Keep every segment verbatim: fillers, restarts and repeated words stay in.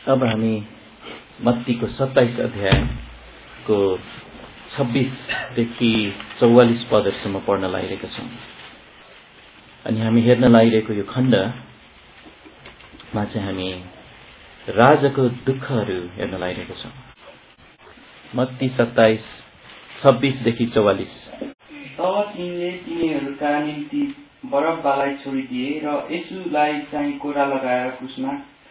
अब हामी मत्तीको सत्ताइस अध्यायको छब्बिसदेखि चौवालिस पदहरूसम्म पढ्न लागिरहेका छौँ। अनि हामी हेर्न लागिरहेको यो खण्डमा चाहिँ हामी राजाको दुःखहरू हेर्न लागिरहेका छौँ। मत्ती सत्ताइस छब्बिसदेखि चौवालिस। तब तिनले तिनीहरूका निम्ति बरब्बालाई छोडिदिए र येशूलाई चाहिँ कोरा लगाएर क्रुसमा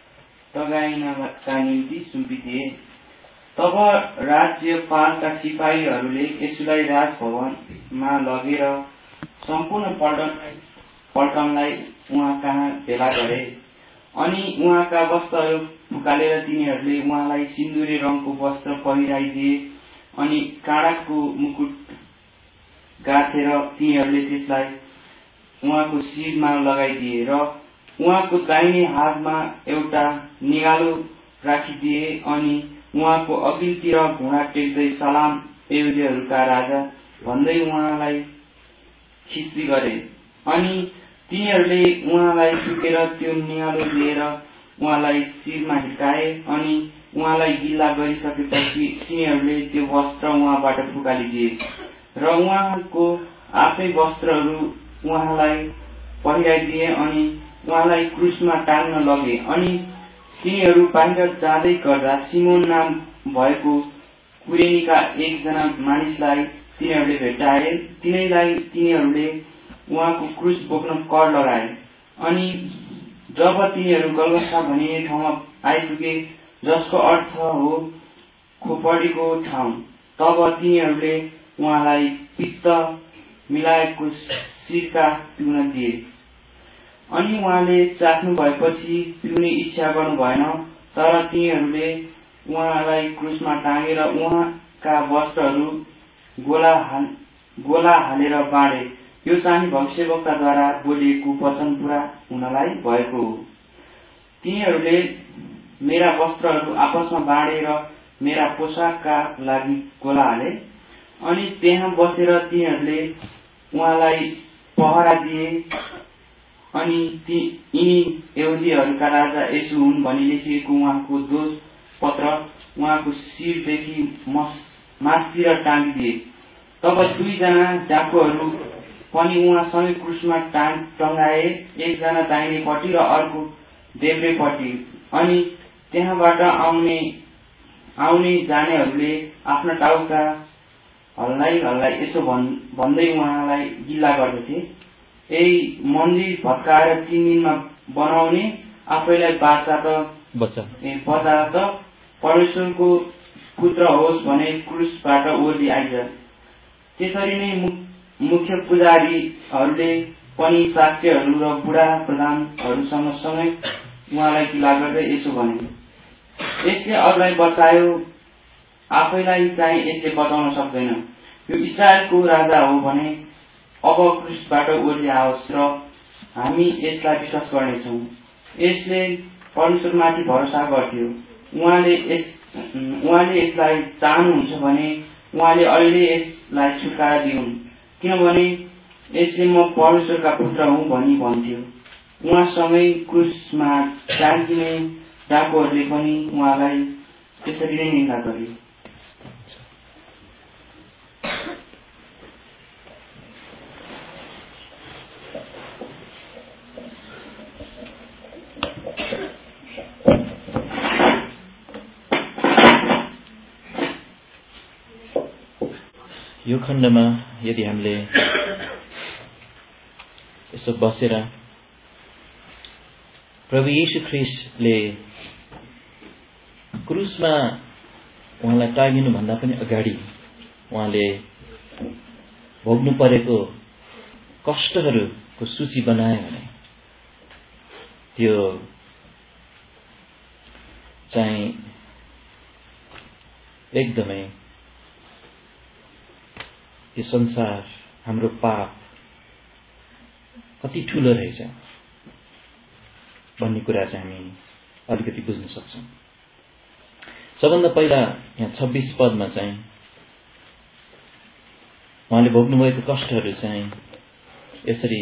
टँगाइनका निम्ति सुम्पिदिए। तब राज्यपालका सिपाहीहरूले येशूलाई राजभवनमा लगेर सम्पूर्ण पल्टन पल्टनलाई उहाँ कहाँ भेला गरे। अनि उहाँका वस्त्रहरू फुकालेर तिनीहरूले उहाँलाई सिन्दुरे रङको वस्त्र पहिराइदिए। अनि काँडाको मुकुट गाँथेर तिनीहरूले त्यसलाई उहाँको शिरमा लगाइदिए र उहाँको दाहिने हातमा एउटा निगालो राखिदिए। अनि उहाँको अघिल्तिर घुँडा टेक्दै सलाम यहुदीहरूका राजा भन्दै उहाँलाई खिच्ती गरे। अनि तिनीहरूले उहाँलाई चुकेर त्यो निगालो लिएर उहाँलाई शिरमा हिर्काए। अनि उहाँलाई गिल्ला गरिसकेपछि तिनीहरूले त्यो वस्त्र उहाँबाट फुकालिदिए र उहाँको आफ्नै वस्त्रहरू उहाँलाई पहिराइदिए। अनि उहाँलाई क्रुसमा टाङ्न लगे। अनि तिनीहरू बाहिर जाँदै गर्दा सिमोन नाम भएको कुरेनीका एकजना मानिसलाई तिनीहरूले भेटाए। तिनैलाई तिनीहरूले उहाँको क्रुस बोक्न कर लगाए। अनि जब तिनीहरू गलगथा भनिने ठाउँमा आइपुगे, जसको अर्थ हो खोपडीको ठाउँ, तब तिनीहरूले उहाँलाई पित्त मिलाएको सिरका पिउन दिए। अनि उहाँले चाख्नु भएपछि पिउने इच्छा गर्नु भएन। तर तिनीहरूले उहाँलाई क्रुसमा टाँगेर उहाँका वस्त्रहरू गोला हाल गोला हालेर बाँडे। यो चाहिँ भविष्यवक्ताद्वारा बोलिएको वचन पूरा हुनलाई भएको हो। तिनीहरूले मेरा वस्त्रहरू आपसमा बाँडेर मेरा पोसाकका लागि गोला हाले। अनि त्यहाँ बसेर तिनीहरूले उहाँलाई पहरा दिए। अनि यिनी यहुदीहरूका राजा येशू हुन् भनी लेखिएको उहाँको दोष पत्र उहाँको शिरदेखि मासतिर टाँगिदिए। तब दुईजना डाकुहरू पनि उहाँसँगै क्रुसमा टँगाए, एकजना दाहिनेपट्टि र अर्को देब्रेपट्टि। अनि त्यहाँबाट आउने आउने जानेहरूले आफ्ना टाउका हल्लाइ हल्लाइ यसो भन्दै उहाँलाई गिल्ला गर्दथे, ए मन्दिर भत्काएर तीन दिनमा बनाउने आफैलाई बाचा त बचा त परमेश्वरको पुत्र होस् भने क्रुसबाट ओर्ली आइज। त्यसरी नै मुख्य पुजारीहरूले पनि शास्त्रीहरू र बुढा प्रधानहरूसँग सँगै उहाँलाई गिला गर्दै यसो भने, यसले अरूलाई बचायो, आफैलाई चाहिँ यसले बचाउन सक्दैन। यो इस्राएलको राजा हो भने अब क्रुसबाट ओर्ली आओस् र हामी यसलाई विश्वास गर्नेछौँ। यसले परमेश्वरमाथि भरोसा गर्थ्यो। उहाँले यस उहाँले यसलाई चाहनुहुन्छ भने उहाँले अहिले यसलाई छुटकारा दिउन्, किनभने यसले म परमेश्वरका पुत्र हुँ भनी भन्थ्यो। उहाँसँगै क्रुसमा टाँगिने डाकुहरूले पनि उहाँलाई त्यसरी नै निन्दा गरे। यो खण्डमा यदि हामीले यसो बसेर प्रभु येशू ख्रीष्टले क्रुसमा उहाँलाई टाँगिनु भन्दा पनि अगाडि उहाँले भोग्नु परेको कष्टहरूको सूची बनायो भने त्यो चाहिँ एकदमै यो संसार, हाम्रो पाप कति ठुलो रहेछ भन्ने कुरा चाहिँ हामी अलिकति बुझ्न सक्छौँ। सबभन्दा पहिला यहाँ छब्बिस पदमा चाहिँ उहाँले भोग्नुभएको कष्टहरू चाहिँ यसरी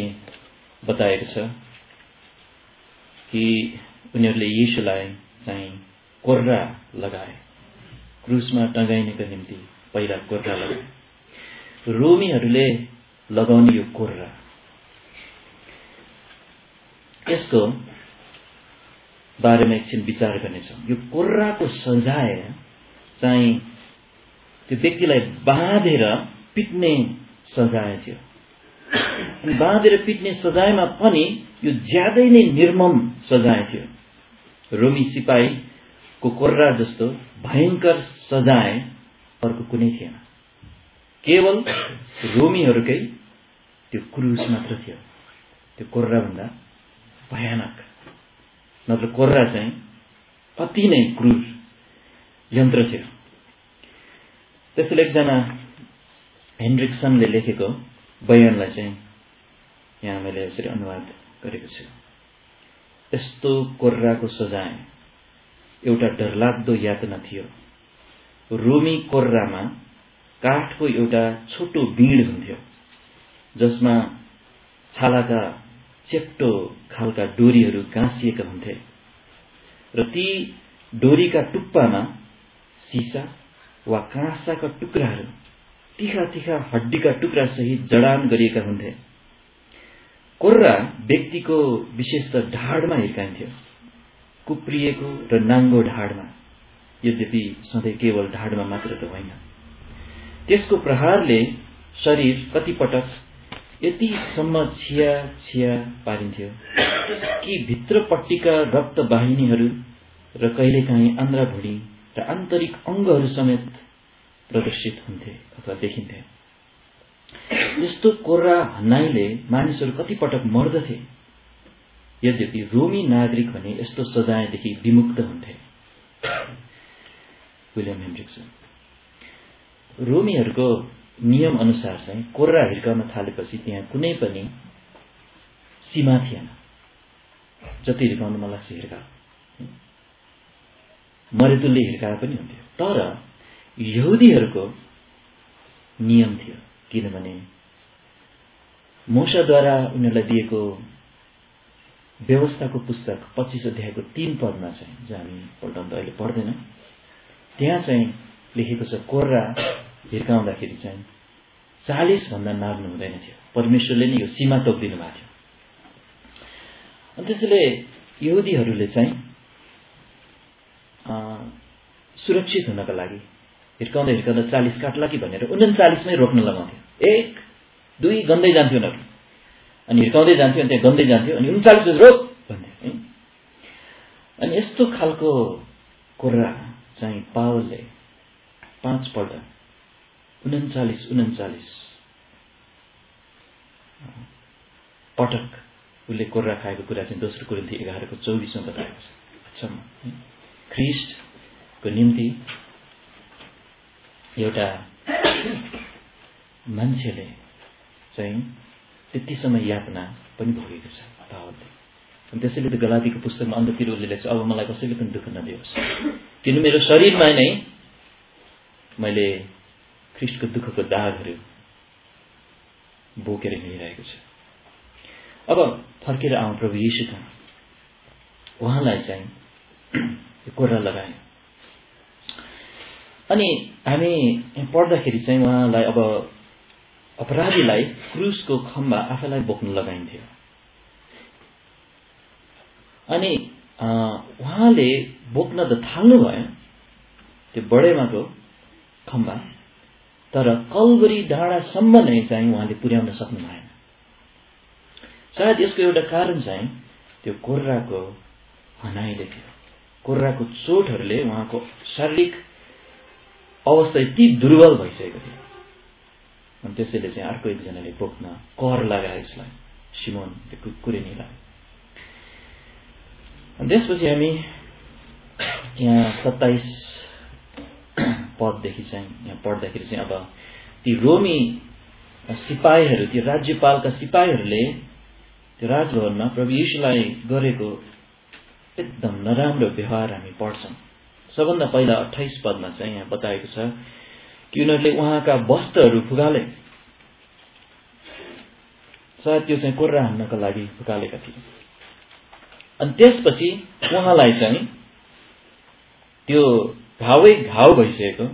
बताएको छ कि उनीहरूले येशूलाई चाहिँ कोर्रा लगाए, क्रुसमा टँगाइनेको निम्ति पहिला कोर्रा लगाए। रोमीहरूले लगाउने यो कोर्रा, यसको बारेमा एकछिन विचार गर्नेछौँ। यो कोर्राको सजाय चाहिँ त्यो व्यक्तिलाई बाँधेर पिट्ने सजाय थियो। अनि बाँधेर पिट्ने सजायमा पनि यो ज्यादै नै निर्मम सजाय थियो। रोमी सिपाहीको कोर्रा जस्तो भयंकर सजाय अर्को कुनै थिएन। केवल रोमीहरूकै त्यो क्रुस मात्र थियो त्यो कोर्रा भन्दा भयानक। नत्र कोर्रा चाहिँ अति नै क्रूर यन्त्र थियो। त्यसैले एकजना हेनरिक्सनले लेखेको बयानलाई चाहिँ यहाँ मैले यसरी अनुवाद गरेको छु। यस्तो कोर्राको सजाय एउटा डरलाग्दो यातना थियो। रोमी कोर्रामा काठको एउटा छोटो बीड हुन्थ्यो जसमा छालाका चेप्टो खालका डोरीहरू गाँसिएका हुन्थे र ती डोरीका टुप्पामा सिसा वा काँसाका टुक्राहरू तिखा तिखा हड्डीका टुक्रा सहित जडान गरिएका हुन्थे। कोर्रा व्यक्तिको विशेष त ढाडमा हिर्काइन्थ्यो, कुप्रिएको र नाङ्गो ढाडमा, यद्यपि सधैँ केवल ढाडमा मात्र त होइन। त्यसको प्रहारले शरीर कतिपटक यतिसम्म छिया छिया पारिन्थ्यो कि भित्रपट्टिका रक्तवाहिनीहरू र कहिलेकाहीँ आन्द्रा भुँडी र आन्तरिक अङ्गहरू समेत प्रदर्शित हुन्थे अथवा देखिन्थे। यस्तो कोर्रा हन्नाइले मानिसहरू कतिपटक मर्दथे। यद्यपि रोमी नागरिक भने यस्तो सजायदेखि विमुक्त हुन्थे। William Henrikson. रोमीहरूको नियम अनुसार चाहिँ कोर्रा हिर्काउन थालेपछि त्यहाँ कुनै पनि सीमा थिएन। जति हिर्काउनु मन लाग्छ हिर्का, मरेतुल्य हिर्काए पनि हुन्थ्यो। तर यहुदीहरूको नियम थियो, किनभने मूसाद्वारा उनीहरूलाई दिएको व्यवस्थाको पुस्तक पच्चीस अध्यायको तीन पदमा चाहिँ, जहाँ हामी पल्टाउन त अहिले पढ्दैन, त्यहाँ चाहिँ लेखेको छ कोर्रा हिर्काउँदाखेरि चाहिँ चालिस भन्दा नाग्नु हुँदैन थियो। परमेश्वरले नै यो सीमा तोकिदिनु भएको थियो। अनि त्यसैले यहुदीहरूले चाहिँ सुरक्षित हुनका लागि हिर्काउँदा हिर्काउँदा चालिस काट्ला कि भनेर उन्चालिसमै रोक्न लगाउँथ्यो। एक दुई गन्दै जान्थ्यो उनीहरू, अनि हिर्काउँदै जान्थ्यो, अनि त्यहाँ गन्दै जान्थ्यो, अनि उन्चालिस रोक भन्थ्यो। अनि यस्तो खालको कोर्रा चाहिँ पावलले पाँचपल्ट उन्चालिस उन्चालिस पटक उसले कोर्रा खाएको कुरा चाहिँ दोस्रो कोरिन्थी एघारको चौबिसमा बताएको छ। ख्रिस्टको निम्ति एउटा मान्छेले चाहिँ त्यति समय यातना पनि भोगेको छ पावलले। अनि त्यसैले त गलातीको पुस्तकमा अन्ततिर उसले लेख्छ, अब मलाई कसैले पनि दुःख नदियोस्, किन मेरो शरीरमा नै मैले ख्रिस्टको दुःखको दागहरू बोकेर हिँडिरहेको छु। अब फर्केर आउँ प्रभु येशू कहाँ। उहाँलाई चाहिँ कोर्रा लगायो। अनि हामी पढ्दाखेरि चाहिँ उहाँलाई, अब अपराधीलाई क्रुसको खम्बा आफैलाई बोक्न लगाइन्थ्यो। अनि उहाँले बोक्न त थाल्नुभयो त्यो बडेमाको खम्बा, तर कलवरी डाँडासम्म नै चाहिँ उहाँले पुर्याउन सक्नु भएन। सायद यसको एउटा कारण चाहिँ त्यो कोर्राको हनाइले थियो। कोर्राको चोटहरूले उहाँको शारीरिक अवस्था यति दुर्बल भइसकेको थियो। अनि त्यसैले चाहिँ अर्को एकजनाले बोक्न कर लगायो यसलाई, सिमोन कुरेनीलाई। अनि त्यसपछि हामी यहाँ सत्ताइस पददेखि चाहिँ यहाँ पढ्दाखेरि चाहिँ, अब ती रोमी सिपाहीहरू, ती राज्यपालका सिपाहीहरूले त्यो राजभवनमा प्रभु येशूलाई गरेको एकदम नराम्रो व्यवहार हामी पढ्छौँ। सबभन्दा पहिला अट्ठाइस पदमा चाहिँ यहाँ बताएको छ कि उनीहरूले उहाँका वस्त्रहरू फुकाले। सायद त्यो चाहिँ कोर्रा हान्नका लागि फुकालेका थिए। अनि त्यसपछि उहाँलाई चाहिँ त्यो घावै घाउ भइसकेको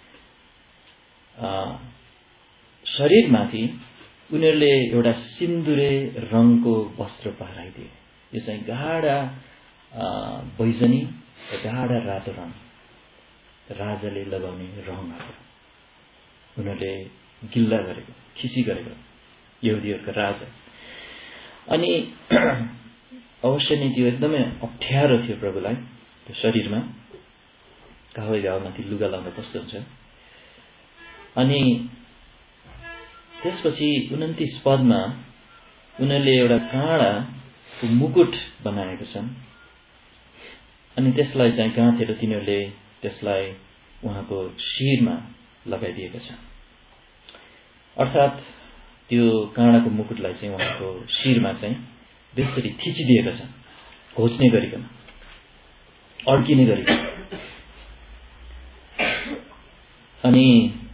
शरीरमाथि उनीहरूले एउटा सिन्दुरे रङको वस्त्र पहराइदिए। यो चाहिँ गाढा बैजनी र गाढा रातो रङ राजाले लगाउने रङहरू उनीहरूले गिल्ला गरेको, खिसी गरेको यहुदीहरूका राजा। अनि अवश्य नै त्यो एकदमै अप्ठ्यारो थियो प्रभुलाई, त्यो शरीरमा घावै घाउमाथि लुगा लाउँदा कस्तो हुन्छ। अनि त्यसपछि उन्तिस पदमा उनीहरूले एउटा काँडाको मुकुट बनाएको छन् अनि त्यसलाई चाहिँ गाँथेर तिनीहरूले त्यसलाई उहाँको शिरमा लगाइदिएको छ। अर्थात् त्यो काँडाको मुकुटलाई चाहिँ उहाँको शिरमा चाहिँ बेसरी थिचिदिएको छ, घोच्ने गरिकन, अड्किने गरिकन। अनि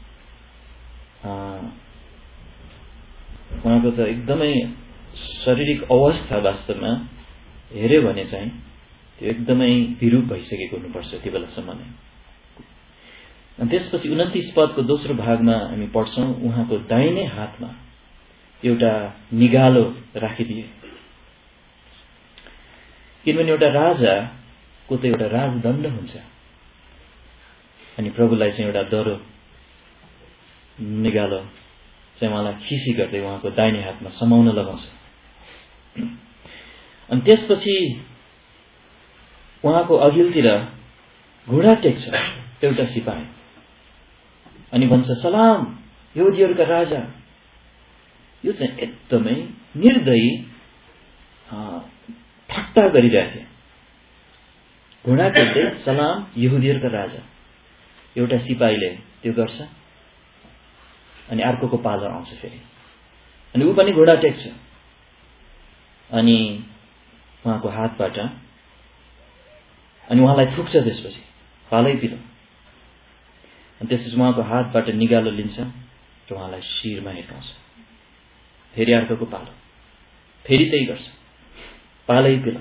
उहाँको त एकदमै शारीरिक अवस्था वास्तवमा हेर्यो भने चाहिँ त्यो एकदमै विरूप भइसकेको हुनुपर्छ त्यो बेलासम्म नै। अनि त्यसपछि उन्तिस पदको दोस्रो भागमा हामी पढ्छौँ, उहाँको दाहिने हातमा एउटा निगालो राखिदिए। किनभने एउटा राजाको त एउटा राजदण्ड हुन्छ अनि प्रभुलाई चाहिँ एउटा दरो निगालो चाहिँ उहाँलाई खिसी गर्दै उहाँको दाहिने हातमा समाउन लगाउँछ। अनि त्यसपछि उहाँको अघिल्तिर घुँडा टेक्छ एउटा सिपाही अनि भन्छ, सलाम यहुदीहरूका राजा। यो चाहिँ एकदमै निर्दयी ठट्टा गरिरहेको थियो। घुँडा टेक्दै सलाम यहुदीहरूका राजा। एउटा सिपाहीले त्यो गर्छ अनि अर्कोको पालो आउँछ फेरि अनि ऊ पनि घुँडा टेक्छ अनि उहाँको हातबाट अनि उहाँलाई थुक्छ। त्यसपछि पालै पिलो अनि त्यसपछि उहाँको हातबाट निगालो लिन्छ र उहाँलाई शिरमा हिर्काउँछ। फेरि अर्कोको पालो, फेरि त्यही गर्छ, पालै पिलो।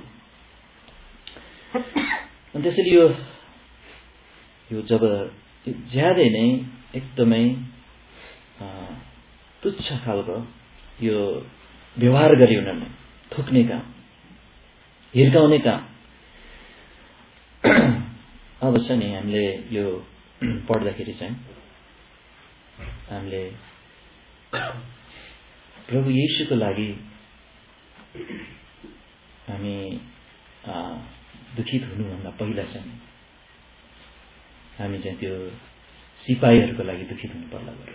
अनि त्यसरी यो यो जब ज्यादै नै एकदमै तुच्छ खालको यो व्यवहार गरी उनीहरूले थुक्ने काम, हिर्काउने काम। अब छ नि हामीले यो पढ्दाखेरि चाहिँ हामीले प्रभु येशूको लागि हामी दुखित हुनुभन्दा पहिला चाहिँ हामी चाहिँ त्यो सिपाहीहरूको लागि दुखित हुनु पर्ला बरु।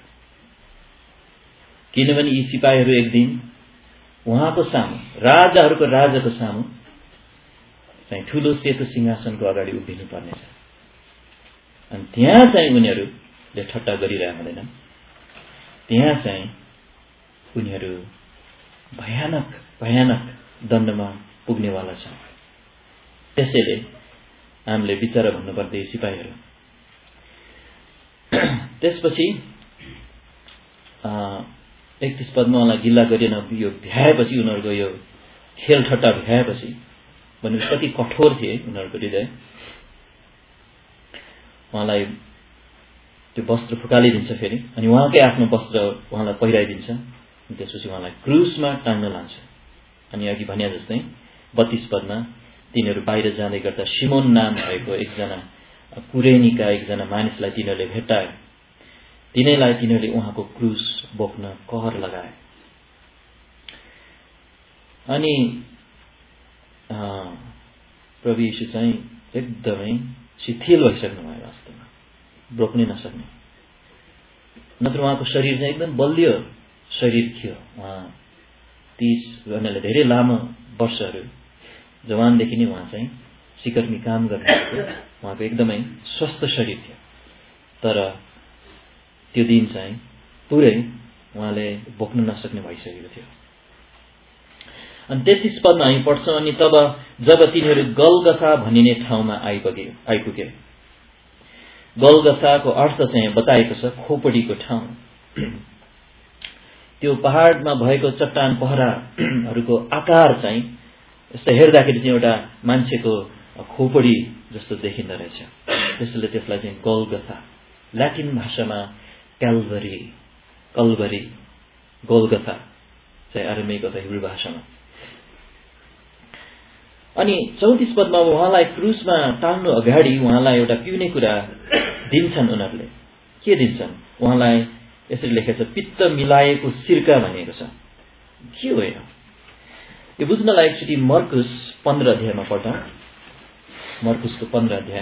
किनभने यी सिपाहीहरू एक दिन उहाँको सामु, राजाहरूको राजाको सामु चाहिँ ठुलो सेतो सिंहासनको अगाडि उभिनु पर्नेछ। अनि त्यहाँ चाहिँ उनीहरूले ठट्टा गरिरहेका हुँदैनन्, त्यहाँ चाहिँ उनीहरू भयानक भयानक दण्डमा पुग्नेवाला छ। त्यसैले हामीले विचार भन्नुपर्दै सिपाहीहरू। त्यसपछि एकतीस पदमा उहाँलाई गिल्ला गरिएन, यो भ्याएपछि उनीहरूको यो खेल ठट्टा भ्याएपछि भनेपछि कति कठोर थिए उनीहरूको हृदय। उहाँलाई त्यो वस्त्र फुकालिदिन्छ फेरि अनि उहाँकै आफ्नो वस्त्र उहाँलाई पहिराइदिन्छ। त्यसपछि उहाँलाई क्रुसमा टाङ्न लान्छ। अनि अघि भने जस्तै बत्तीस पदमा तिनीहरू बाहिर जाँदै गर्दा सिमोन नाम भएको एकजना कुरेनीका एकजना मानिसलाई तिनीहरूले भेट्टाए। तिनैलाई तिनीहरूले उहाँको क्रुस बोक्न कहर लगाए। अनि प्रभु येशू चाहिँ एकदमै शिथिल भइसक्नु भयो, वास्तवमा बोक्नै नसक्ने। नत्र उहाँको शरीर चाहिँ एकदम बलियो शरीर थियो। उहाँ तीस गर्नेलाई धेरै लामो वर्षहरू जवानदेखि नै उहाँ चाहिँ सिकर्मी काम गर्नुहुन्थ्यो। उहाँको एकदमै स्वस्थ शरीर थियो। तर त्यो दिन चाहिँ पुरै उहाँले बोक्न नसक्ने भइसकेको थियो। अनि तेत्तीस पदमा हामी पढ्छौँ, अनि तब जब तिनीहरू गलगथा भनिने ठाउँमा आइपुगे आइपुगे गलगथाको अर्थ चाहिँ बताएको छ खोपडीको ठाउँ। त्यो पहाडमा भएको चट्टान पहराहरूको आकार चाहिँ यस्तो हेर्दाखेरि चाहिँ एउटा मान्छेको खोपडी जस्तो देखिँदो रहेछ। त्यसैले त्यसलाई चाहिँ गोल्गथा, ल्याटिन भाषामा क्याल्भरी, कल्भरी, गोल्गथा चाहिँ अरामिक अथवा हिब्रू भाषामा। अनि चौतिस पदमा उहाँलाई क्रुसमा टाल्नु अगाडि उहाँलाई एउटा पिउने कुरा दिन्छन्। उनीहरूले के दिन्छन्? उहाँलाई यसरी लेखेको छ, पित्त मिलाएको सिरका भनिएको छ। के हो यो बुझ्नलाई एकचोटि मर्कुस पन्ध्र अध्यायमा पढ्दा, मर्कुसको पन्ध्र अध्याय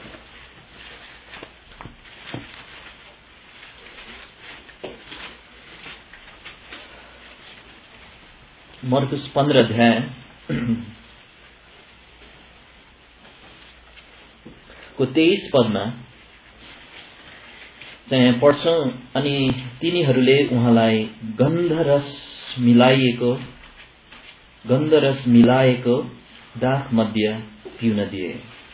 मर्कुस पन्ध्र अध्याय को तेइस पदमा चाहिँ पढ्छौं। अनि तिनीहरूले उहाँलाई गन्धरस मिलाइएको गन्धरस मिलाएको दाख मध्य पिउन दिए।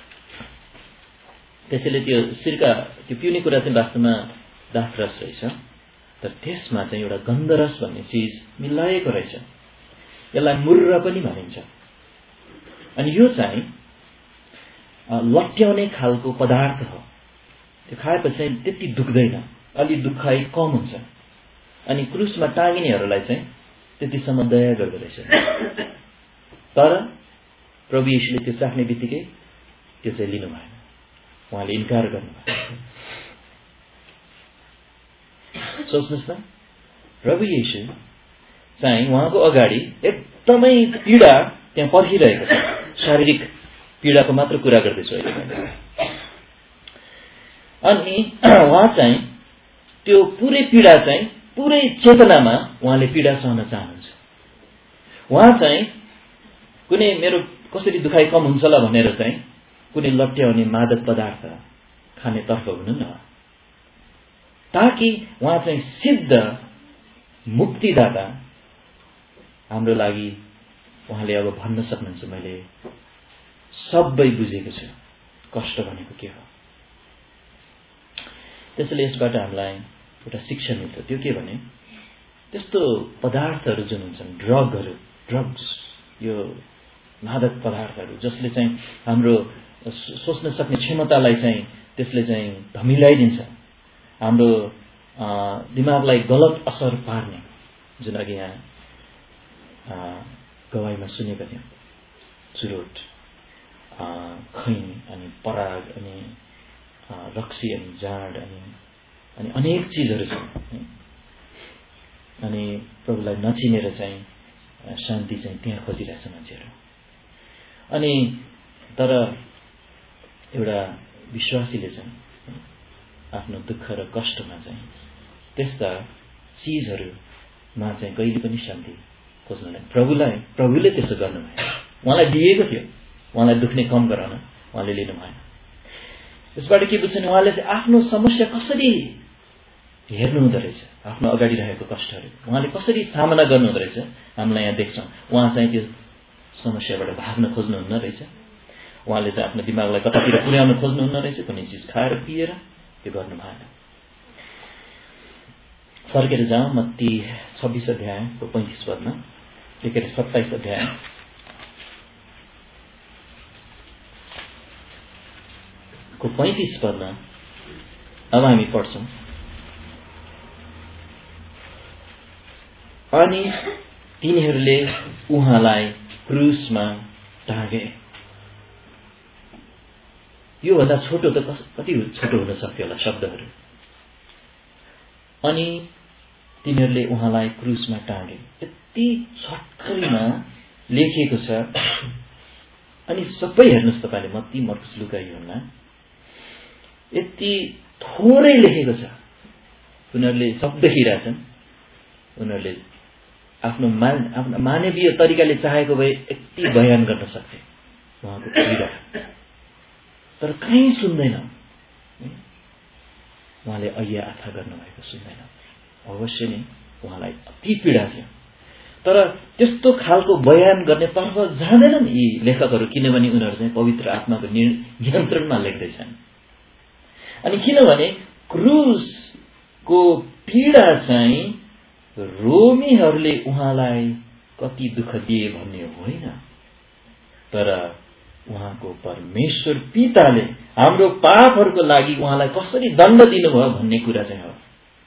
त्यसैले त्यो सिरका, त्यो पिउने कुरा चाहिँ वास्तवमा दाख रस रहेछ, तर त्यसमा चाहिँ एउटा गन्धरस भन्ने चिज मिलाएको रहेछ। यसलाई मुर्र पनि भनिन्छ। अनि यो चाहिँ लट्याउने खालको पदार्थ हो। त्यो खाएपछि चाहिँ त्यति दुख्दैन, अलि दुखाइ कम हुन्छ। अनि क्रुसमा टाँगिनेहरूलाई चाहिँ त्यतिसम्म दया गर्दो रहेछ। तर प्रभु येशूले त्यो चाख्ने बित्तिकै त्यो चाहिँ लिनु भएन, उहाँले इन्कार गर्नुभयो। सोच्नुहोस् न, प्रभु येशू चाहिँ उहाँको अगाडि एकदमै पीडा त्यहाँ पर्खिरहेको छ। शारीरिक पीडाको मात्र कुरा गर्दैछु अहिले। अनि उहाँ चाहिँ त्यो पुरै पीडा चाहिँ पुरै चेतनामा उहाँले पीडा सहन चाहनुहुन्छ। उहाँ चाहिँ कुनै मेरो कसरी दुखाइ कम हुन्छ होला भनेर चाहिँ कुनै लट्याउने मादक पदार्थ खाने तर्फ हुनुहुन्न, ताकि उहाँ चाहिँ सिद्ध मुक्तिदाता हाम्रो लागि उहाँले अब भन्न सक्नुहुन्छ, मैले सबै बुझेको छु कष्ट भनेको के हो। त्यसैले यसबाट हामीलाई एउटा शिक्षा मिल्छ। त्यो के भने, त्यस्तो पदार्थहरू जुन हुन्छन्, ड्रगहरू, ड्रग्स, यो मादक पदार्थहरू जसले चाहिँ हाम्रो सोच्न सक्ने क्षमतालाई चाहिँ त्यसले चाहिँ धमिलाइदिन्छ, हाम्रो दिमागलाई गलत असर पार्ने, जुन अघि यहाँ गवाईमा सुनेका थियौँ, चुरोट, खैनी अनि पराग अनि रक्सी अनि जाँड अनि अनि अनेक चिजहरू छन्। अनि प्रभुलाई नचिनेर चाहिँ शान्ति चाहिँ त्यहाँ खोजिरहेछ मान्छेहरू। अनि तर एउटा विश्वासीले चाहिँ आफ्नो दुःख र कष्टमा चाहिँ त्यस्ता चिजहरूमा चाहिँ कहिले पनि शान्ति खोज्नलाई प्रभुलाई प्रभुले त्यसो गर्नुभयो। उहाँलाई दिएको थियो, उहाँलाई दुख्ने कम गराउन उहाँले लिनु भएन। यसबाट के बुझ्छन्, उहाँले चाहिँ आफ्नो समस्या कसरी हेर्नु हुँदो रहेछ, आफ्नो अगाडि रहेको कष्टहरू उहाँले कसरी सामना गर्नु हुँदो रहेछ, हामीलाई यहाँ देख्छौँ। उहाँ चाहिँ त्यो समस्याबाट भाग्न खोज्नुहुन्न रहेछ। उहाँले चाहिँ आफ्नो दिमागलाई कतातिर पुर्याउन खोज्नुहुन्न रहेछ, कुनै चिज खाएर पिएर त्यो गर्नु भएन। फर्केर जाउँ मत्ती छब्बिस अध्यायको पैंतिस पदमा, के अरे सत्ताइस अध्याय को पैंतिस पदमा अब हामी पढ्छौँ। अनि तिनीहरूले उहाँलाई क्रुसमा टाँगे। यो भन्दा छोटो त कति छोटो हुन सक्थ्यो होला शब्दहरू। अनि तिनीहरूले उहाँलाई क्रुसमा टाँगे, यति छटकरीमा लेखिएको छ। अनि सबै हेर्नुहोस् तपाईँले, मत्ती, मर्कुस, लुका, यूहन्ना, यति थोरै लेखेको छ। उनीहरूले शब्द लेखिरहेछन्। उनीहरूले आफ्नो मान आफ्नो मानवीय तरिकाले चाहेको भए यति बयान गर्न सक्थे उहाँको पीडा, तर कहीँ सुन्दैन। उहाँले अय्या आथा गर्नुभएको सुन्दैन। अवश्य नै उहाँलाई अति पीडा थियो, तर त्यस्तो खालको बयान गर्ने तर्फ जाँदैनन् यी लेखकहरू, किनभने उनीहरू चाहिँ पवित्र आत्माको नियन्त्रणमा लेख्दैछन्। अनि किनभने क्रुसको पीडा चाहिँ रोमीहरूले उहाँलाई कति दुःख दिए भन्ने होइन, तर उहाँको परमेश्वर पिताले हाम्रो पापहरूको लागि उहाँलाई कसरी दण्ड दिनुभयो भन्ने कुरा चाहिँ हो।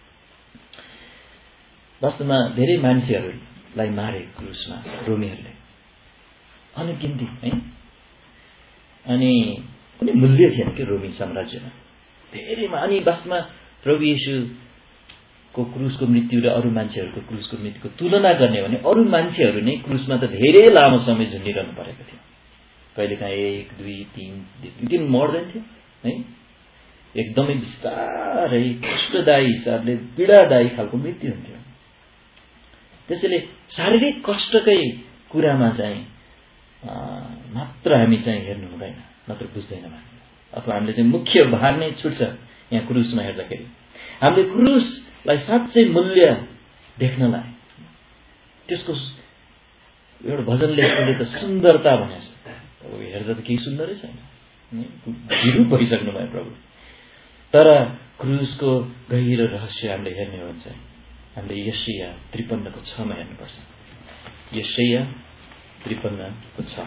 वास्तवमा धेरै मान्छेहरूलाई मारे क्रुसमा रोमीहरूले अनगिन्ती है। अनि कुनै मूल्य थिएन कि रोमी साम्राज्यमा धेरैमा। अनि वास्तवमा प्रभु येशूको क्रुसको मृत्यु र अरू मान्छेहरूको क्रुसको मृत्युको तुलना गर्ने भने अरू मान्छेहरू नै क्रुसमा त धेरै लामो समय झुन्डिरहनु परेको थियो। कहिलेकाहीँ एक दुई तीन दिन मर्दैन थियो है। एकदमै बिस्तारै कष्टदायी हिसाबले पीडादायी खालको मृत्यु हुन्थ्यो। त्यसैले शारीरिक कष्टकै कुरामा चाहिँ मात्र हामी चाहिँ हेर्नु हुँदैन, नत्र बुझ्दैनौँ अथवा हामीले चाहिँ मुख्य भार नै छुट्छ यहाँ क्रुसमा हेर्दाखेरि। हामीले क्रुसलाई साँच्चै मूल्य देख्नलाई त्यसको एउटा भजन लेखकले त सुन्दरता भनेछ। अब हेर्दा त केही सुन्दरै छैन, विरूप भइसक्नु भयो प्रभु। तर क्रुसको गहिरो रहस्य हामीले हेर्ने हो भने चाहिँ हामीले यशाया त्रिपन्नको छमा हेर्नुपर्छ। यशाया त्रिपन्नको छ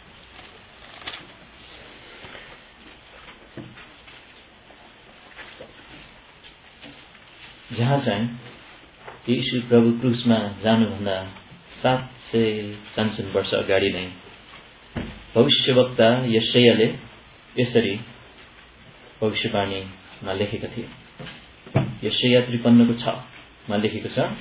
जहाँ चाहिँ यीशु प्रभु क्रुसमा जानुभन्दा सात सय चान्सुन वर्ष अगाडि नै भविष्यवक्ता यशायाले यसरी भविष्यवाणीमा लेखेका थिए। यशाया त्रिपन्नको छ मा लेखेको छ,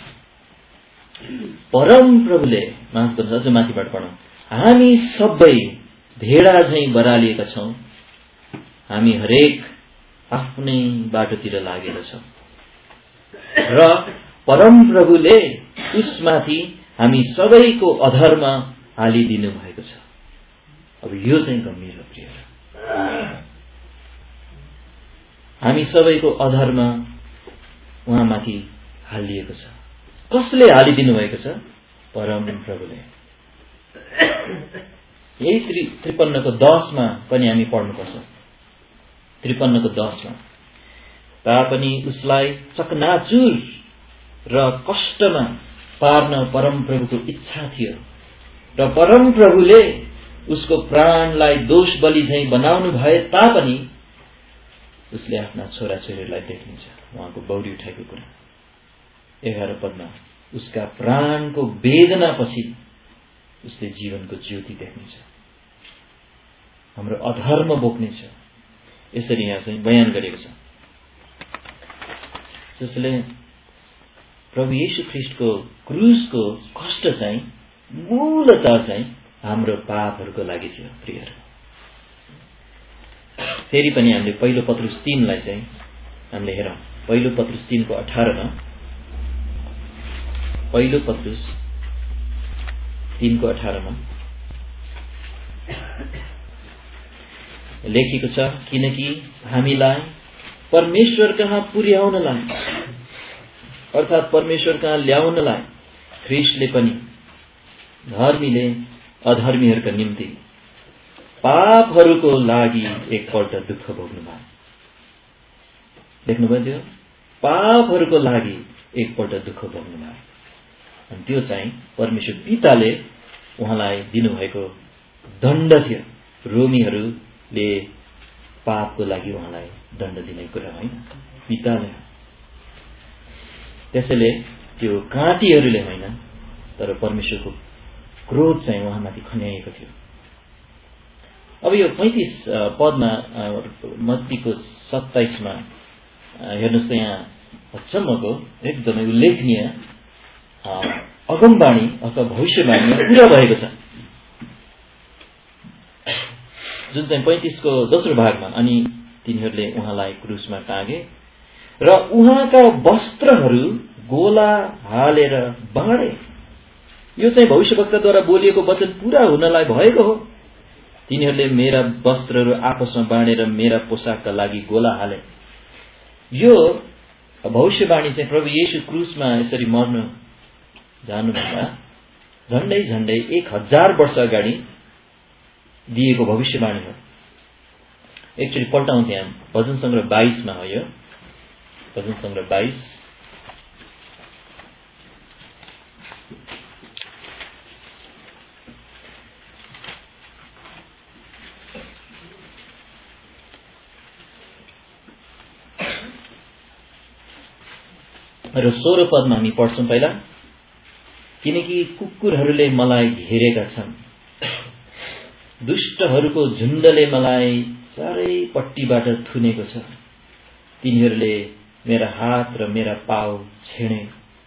परम प्रभुले माफ गर्नु, अझ माथिबाट पढौँ, हामी सबै भेडा झैं बरालिएका छौं, हामी हरेक आफ्नै बाटोतिर लागेका छौं र परम प्रभुले उसमाथि हामी सबैको अधर्म हालिदिनु भएको छ। अब यो चाहिँ गम्भीर हो प्रिय। हामी सबैको अधर्म उहाँमाथि हालिएको छ। कसले हालिदिनु भएको छ? परम प्रभुले। यही त्रि त्रिपन्नको दसमा पनि हामी पढ्नुपर्छ। त्रिपन्नको दसमा तापनि उसलाई चकनाचुर र कष्टमा पार्न परम प्रभुको इच्छा थियो र परम प्रभुले उसको प्राणलाई दोष बलि झैं बनाउनु भए तापनि उसले आफ्ना छोराछोरीलाई देख्नेछ। उहाँको बौरी उठाएको कुरा एघार पदमा, उसका प्राणको वेदनापछि उसले जीवनको ज्योति देख्नेछ, हाम्रो अधर्म बोक्नेछ। यसरी यहाँ चाहिँ बयान गरेको छ। जसले प्रभु येशू ख्रीष्टको क्रुसको कष्ट चाहिँ मूलतः चाहिँ हाम्रो पापहरूको लागि थियो प्रियहरू। फेरि पनि हामीले पहिलो पत्रुस तीनलाई चाहिँ हामीले हेरौँ। पहिलो पत्रुस तीनको अठारमा, पहिलो पत्रुस तीनको अठारमा लेखिएको छ, किनकि हामीलाई परमेश्वर कहाँ पुर्याउनलाई अर्थात् परमेश्वर कहाँ ल्याउनलाई ख्रीष्टले पनि धर्मीले अधर्मीहरूका निम्ति पापहरूको लागि एकपल्ट दुःख भोग्नु भयो। देख्नुभयो त्यो? पापहरूको लागि एकपल्ट दुःख भोग्नु भयो। अनि त्यो चाहिँ परमेश्वर पिताले उहाँलाई दिनुभएको दण्ड थियो। रोमीहरूले पापको लागि उहाँलाई दण्ड दिने कुरा होइन, पिताले। त्यसैले त्यो काँटीहरूले होइन, तर परमेश्वरको क्रोध चाहिँ उहाँमाथि खन्याइएको थियो। अब यो पैंतीस पदमा मत्तीको सत्ताइसमा हेर्नुहोस् त, यहाँ अचम्मको एकदमै उल्लेखनीय अगमवाणी अथवा भविष्यवाणी पूरा भएको छ, जुन चाहिँ पैंतीसको दोस्रो भागमा। अनि तिनीहरूले उहाँलाई क्रुसमा टाँगे र उहाँका वस्त्रहरू गोला हालेर बाँडे। यो चाहिँ भविष्यवक्ताद्वारा बोलिएको वचन पूरा हुनलाई भएको हो। तिनीहरूले मेरा वस्त्रहरू आपसमा बाँडेर मेरा पोसाकका लागि गोला हाले। यो भविष्यवाणी चाहिँ प्रभु येशू क्रुसमा यसरी मर्नु जानुभन्दा झण्डै झण्डै एक हजार वर्ष अगाडि दिएको भविष्यवाणी हो। एकचोटि पल्टाउँ, त्यहाँ भजन सङ्ग्रह बाइसमा हो। यो भजन सङ्ग्रह बाइस र सोह्र पदमा हामी पढ्छौँ पहिला, किनकि कुकुरहरूले मलाई घेरेका छन्, दुष्टहरूको झुण्डले मलाई चारैपट्टिबाट थुनेको छ, तिनीहरूले मेरा हात र मेरा पाउ छेडे।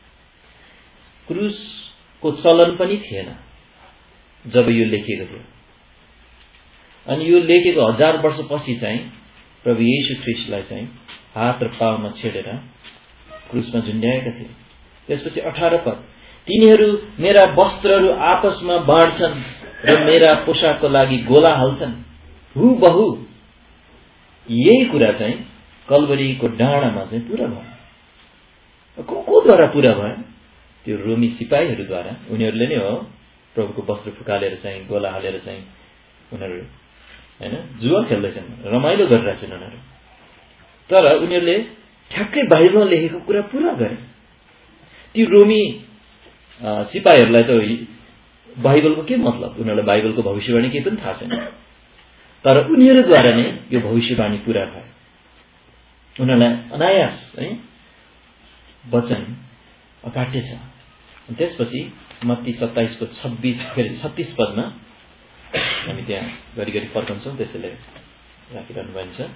क्रुसको चलन पनि थिएन जब यो लेखिएको थियो, अनि यो लेखेको हजार वर्षपछि चाहिँ प्रभु येशू ख्रीष्टलाई चाहिँ हात र पाउमा छेडेर क्रुसमा झुन्ड्याएका थिए। त्यसपछि अठार पद, तिनीहरू मेरा वस्त्रहरू आपसमा बाँड्छन् र मेरा पोसाकको लागि गोला हाल्छन्। हुबहु यही कुरा चाहिँ कल्वरीको डाँडामा चाहिँ पूरा भयो। को कोद्वारा पूरा भयो? त्यो रोमी सिपाहीहरूद्वारा। उनीहरूले नै हो प्रभुको वस्त्र फुकालेर चाहिँ गोला हालेर चाहिँ उनीहरू हैन जुवा खेल्दैछन्, रमाइलो गरिरहेछन् उनीहरू। तर उनीहरूले ठ्याक्कै बाइबलमा लेखेको कुरा पूरा गरे। ती रोमी सिपाहीहरूलाई त बाइबलको के मतलब? उनीहरूलाई बाइबलको भविष्यवाणी केही पनि थाहा छैन, तर उनीहरूद्वारा नै यो भविष्यवाणी पूरा भयो। उनीहरूलाई अनायास है वचन अकाट्य छ। त्यसपछि मत्ती सत्ताइसको छब्बिस फेरि छत्तीस पदमा हामी त्यहाँ घरि घरि फर्कन्छौँ, त्यसैले राखिरहनु भएको छ।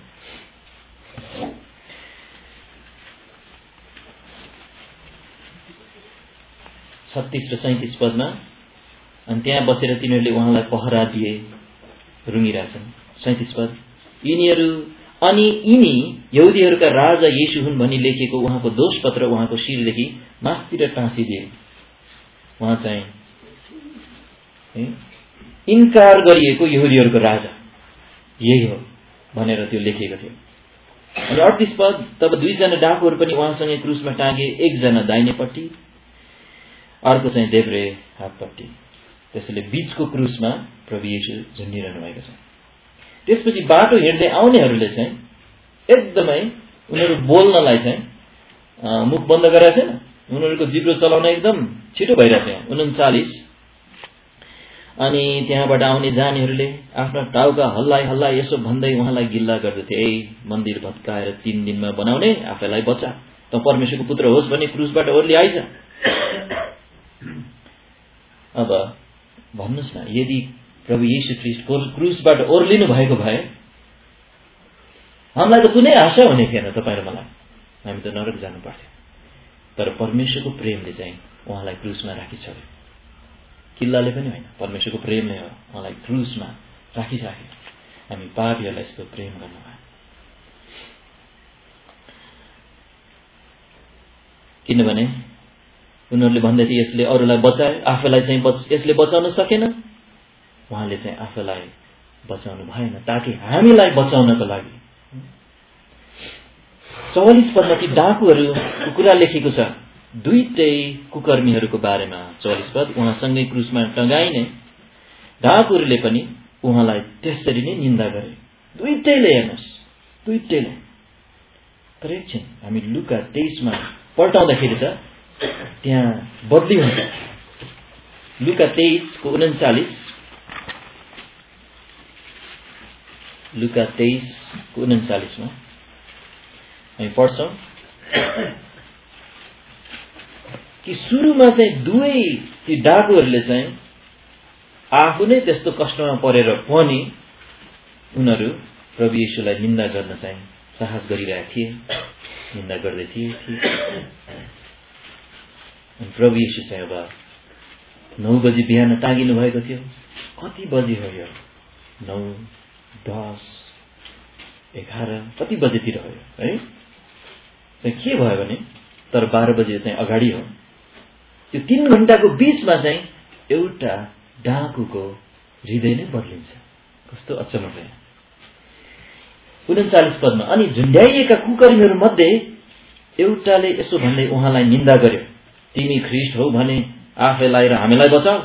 छत्तीस र सैतिस पदमा, अनि त्यहाँ बसेर तिनीहरूले उहाँलाई पहरा दिए, रुँगिरहेछन्। सैतिस पद, यिनीहरू अनि यिनी यहुदीहरूका राजा येशू हुन् भनी लेखेको उहाँको दोषपत्र उहाँको शिरदेखि मास्तिर टाँसिदिए। उहाँ चाहिँ इन्कार गरिएको यहुदीहरूको राजा यही हो भनेर त्यो लेखिएको थियो। अनि अडतिस पद, तब दुईजना डाकुहरू पनि उहाँसँगै क्रुसमा टाँगे, एकजना दाहिनेपट्टि अर्को चाहिँ देब्रे हातपट्टि। त्यसैले बीचको क्रुसमा प्रभु येशू झुन्डिरहनु भएको छ। त्यसपछि बाटो हिँड्दै आउनेहरूले चाहिँ एकदमै उनीहरू बोल्नलाई चाहिँ मुख बन्द गरेका छैन, उनीहरूको जिब्रो चलाउन एकदम छिटो भइरहेको थियो। उन्चालिस, अनि त्यहाँबाट आउने जानेहरूले आफ्ना टाउका हल्लाइ हल्लाइ यसो भन्दै उहाँलाई गिल्ला गर्दथे, ए मन्दिर भत्काएर तीन दिनमा बनाउने आफैलाई बचा, त परमेश्वरको पुत्र होस् भने क्रुसबाट ओर्ली आइज। अब भन्नुहोस् न, यदि प्रभु येशू ख्रीष्ट क्रुसबाट ओर्लिनु भएको भए हामीलाई त कुनै आशा हुने थिएन, तपाईँ र मलाई, हामी त नरक जानु पर्थ्यो। तर परमेश्वरको प्रेमले चाहिँ उहाँलाई क्रुसमा राखिछोड्यो। किल्लाले पनि होइन, परमेश्वरको प्रेमले हो उहाँलाई क्रुसमा राखिराख्यो। हामी पापीहरूलाई यस्तो प्रेम गर्नुभयो। किनभने उनीहरूले भन्दै थिए यसले अरूलाई बचायो, आफैलाई चाहिँ यसले बचाउन सकेन। उहाँले चाहिँ आफैलाई बचाउनु भएन, ताकि हामीलाई बचाउनको लागि। चौवालिस पदमा ती डाकुहरूको कुरा लेखेको छ, दुईटै कुकर्मीहरूको बारेमा। चौवालिस पद, उहाँसँगै क्रुसमा टँगाइने डाकुहरूले पनि उहाँलाई त्यसरी नै निन्दा गरे। दुईटैले, हेर्नुहोस्, दुईटैले। तर एकछिन हामी लुका तेइसमा पल्टाउँदाखेरि त त्यहाँ बदली हुन्छ। लुका तेइसको उन्चालिस, लुका तेइसको उन्चालिसमा हामी पढ्छौँ कि सुरुमा चाहिँ दुवै ती डाकुहरूले चाहिँ आफू नै त्यस्तो कष्टमा परेर पनि उनीहरू प्रभु येशूलाई निन्दा गर्न चाहिँ साहस गरिरहेका थिए, निन्दा गर्दै थिए। अनि प्रभु येशू चाहिँ अब नौ बजी बिहान टाँगिनु भएको थियो। कति बजी हो यो? नौ, दस, एघार, कति बजेतिर हो है? चाहिँ के भयो भने, तर बाह्र बजे चाहिँ अगाडि हो। त्यो तीन घण्टाको बीचमा चाहिँ एउटा डाकुको हृदय नै बदलिन्छ। कस्तो अचम्म भयो। उन्चालिस पदमा, अनि झुन्ड्याइएका कुकर्मीहरू मध्ये एउटाले यसो भन्दै उहाँलाई निन्दा गर्यो, तिमी ख्रीष्ट हौ भने आफैलाई र हामीलाई बचाऊ।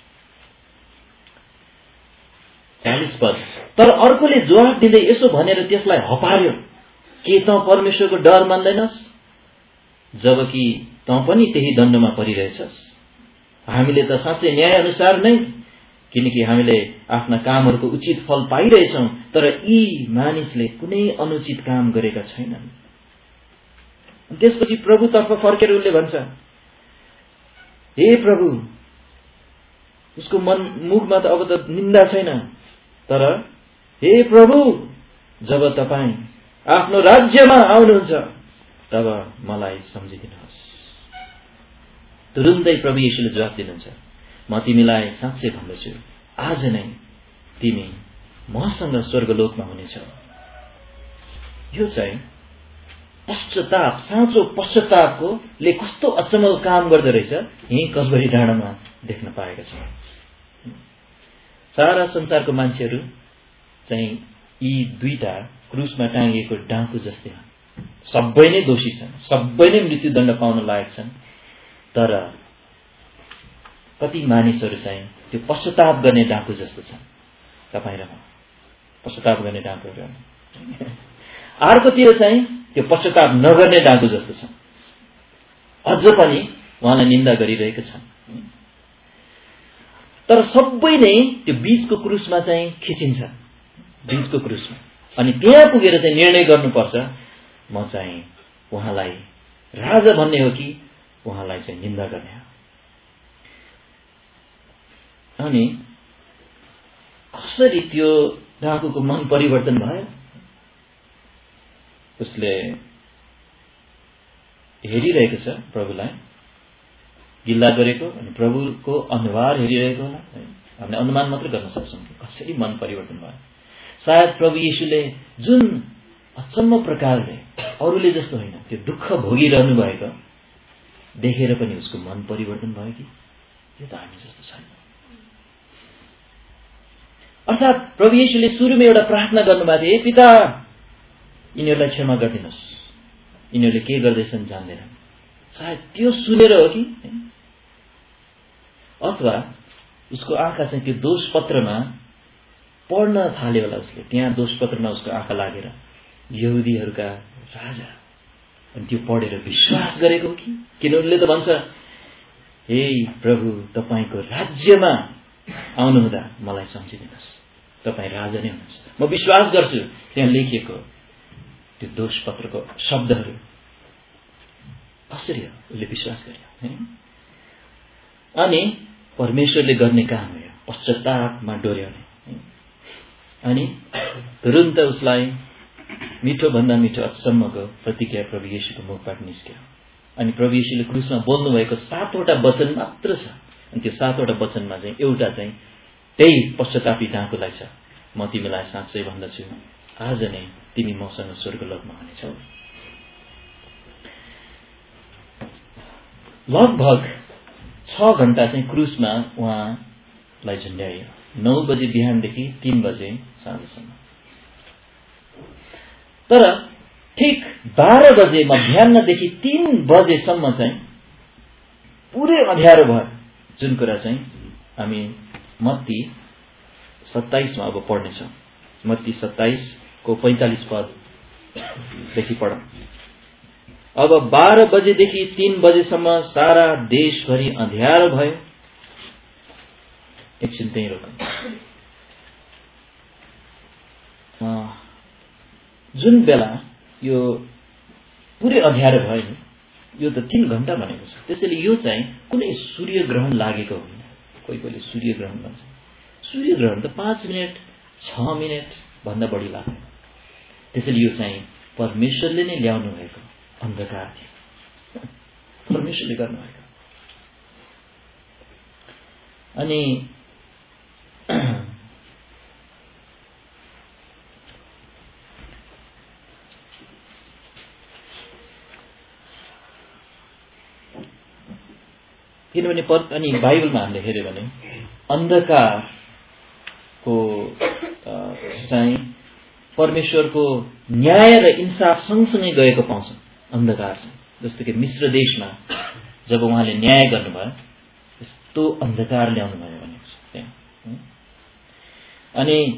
चालीस पद, तर अर्कोले जवाफ दिँदै यसो भनेर त्यसलाई हपार्यो, के तँ परमेश्वरको डर मान्दैनस्, जबकि तँ पनि त्यही दण्डमा परिरहेछस्। हामीले त साँच्चै न्याय अनुसार नै, किनकि हामीले आफ्ना कामहरूको उचित फल पाइरहेछौँ, तर यी मानिसले कुनै अनुचित काम गरेका छैनन्। त्यसपछि प्रभुतर्फ फर्केर उसले भन्छ, हे प्रभु, उसको मन मुखमा त अब त निन्दा छैन, तर हे प्रभु, जब तपाईँ आफ्नो राज्यमा आउनुहुन्छ तब मलाई सम्झिदिनुहोस्। तुरुन्तै प्रभु येशूले जवाफ दिनुहुन्छ, म तिमीलाई साँच्चै भन्दछु, आज नै तिमी मसँग स्वर्गलोकमा हुनेछौ। यो चाहिँ पश्चाताप, साँचो पश्चातापको ले कस्तो अचम्मको काम गर्दो रहेछ यही कल्वरी डाँडामा देख्न पाएका छौँ। सारा संसारको मान्छेहरू चाहिँ यी दुईटा क्रुसमा टाँगिएको डाँकु जस्तै हुन्। सबै नै दोषी छन्, सबै नै मृत्युदण्ड पाउन लायक छन्, तर कति मानिसहरू चाहिँ त्यो पश्चाताप गर्ने डाँकु जस्तो छन्। तपाईँ र म पश्चाताप गर्ने डाँकुहरू, अर्कोतिर चाहिँ त्यो पश्चाताप नगर्ने डाँकु जस्तो छ, अझ पनि उहाँलाई निन्दा गरिरहेका छन्। तर सबै नै त्यो बीचको क्रुसमा चाहिँ खिचिन्छ, बीचको क्रुसमा, अनि त्यहाँ पुगेर चाहिँ निर्णय गर्नुपर्छ, म चाहिँ उहाँलाई राजा भन्ने हो कि उहाँलाई चाहिँ निन्दा गर्ने हो। अनि कसरी त्यो डाकुको मन परिवर्तन भयो? उसले हेरिरहेको छ प्रभुलाई, गिल्ला गरेको, अनि प्रभुको अनुहार हेरिरहेको होला। हामीले अनुमान मात्र गर्न सक्छौँ कसरी मन परिवर्तन भयो। सायद प्रभु येशूले जुन अचम्म प्रकारले, अरूले जस्तो होइन, त्यो दुःख भोगिरहनु भएको देखेर पनि उसको मन परिवर्तन भयो कि यो त हामी जस्तो छैन। अर्थात् प्रभु येशूले सुरुमा एउटा प्रार्थना गर्नुभएको थियो, हे पिता, यिनीहरूलाई क्षमा गरिदिनुहोस्, यिनीहरूले के गर्दैछन् जान्दैनन्। सायद त्यो सुनेर हो कि, अथवा उसको आँखा चाहिँ त्यो दोष पत्रमा पढ्न थाल्यो होला। उसले त्यहाँ दोष पत्रमा उसको आँखा लागेर यहुदीहरूका राजा, अनि त्यो पढेर विश्वास गरेको कि, किनभने उसले त भन्छ, हे प्रभु, तपाईँको राज्यमा आउनुहुँदा मलाई सम्झिदिनुहोस्, तपाईँ राजा नै हुनुहुन्छ, म विश्वास गर्छु। त्यहाँ लेखिएको त्यो दोष पत्रको शब्दहरू कसरी हो उसले विश्वास गर्यो। अनि परमेश्वरले गर्ने काम हो पश्चातापमा डोर्याउने। अनि तुरुन्त उसलाई मिठो भन्दा मिठो अचम्मको प्रतिज्ञा प्रभु येशूको मुखबाट निस्क्यो। अनि प्रभु येशूले क्रुसमा बोल्नु भएको सातवटा वचन मात्र छ, अनि त्यो सातवटा वचनमा चाहिँ एउटा चाहिँ त्यही पश्चातापी डाँकुलाई छ, म तिमीलाई साँच्चै भन्दछु, आज नै तिमी मसँग स्वर्गलोकमा हुनेछौ। लगभग छ घण्टा चाहिँ क्रुसमा उहाँलाई झुन्ड्याइयो, नौ बजे बिहानदेखि तीन बजे साँझसम्म। तर ठिक बाह्र बजे मध्याहदेखि तीन बजेसम्म चाहिँ पुरै अँध्यारो भयो, जुन कुरा चाहिँ हामी मत्ती सत्ताइसमा अब पढ्नेछौँ। मत्ती सत्ताइसको पैंतालिस पददेखि पढौँ। अब बाह्र बजेदेखि तीन बजेसम्म सारा देशभरि अँध्यारो भयो। एकछिन त्यही रोकौँ। जुन बेला यो पुरै अँध्यारो भयो नि, यो त तीन घण्टा भनेको छ। त्यसैले यो चाहिँ कुनै सूर्य ग्रहण लागेको होइन। कोही कोहीले सूर्य ग्रहण भन्छ, सूर्य ग्रहण त पाँच मिनट छ मिनट भन्दा बढी लाग्यो। त्यसैले यो चाहिँ परमेश्वरले नै ल्याउनु भएको अन्धकार थियो, परमेश्वरले गर्नुभएको। अनि किनभने अनि बाइबलमा हामीले हेर्यो भने अन्धकारको चाहिँ परमेश्वरको न्याय र इन्साफ सँगसँगै गएको पाउँछ अन्धकार चाहिँ। जस्तो कि मिश्र देशमा जब उहाँले न्याय गर्नुभयो, यस्तो अन्धकार ल्याउनु भयो भनेको छ त्यहाँ। अनि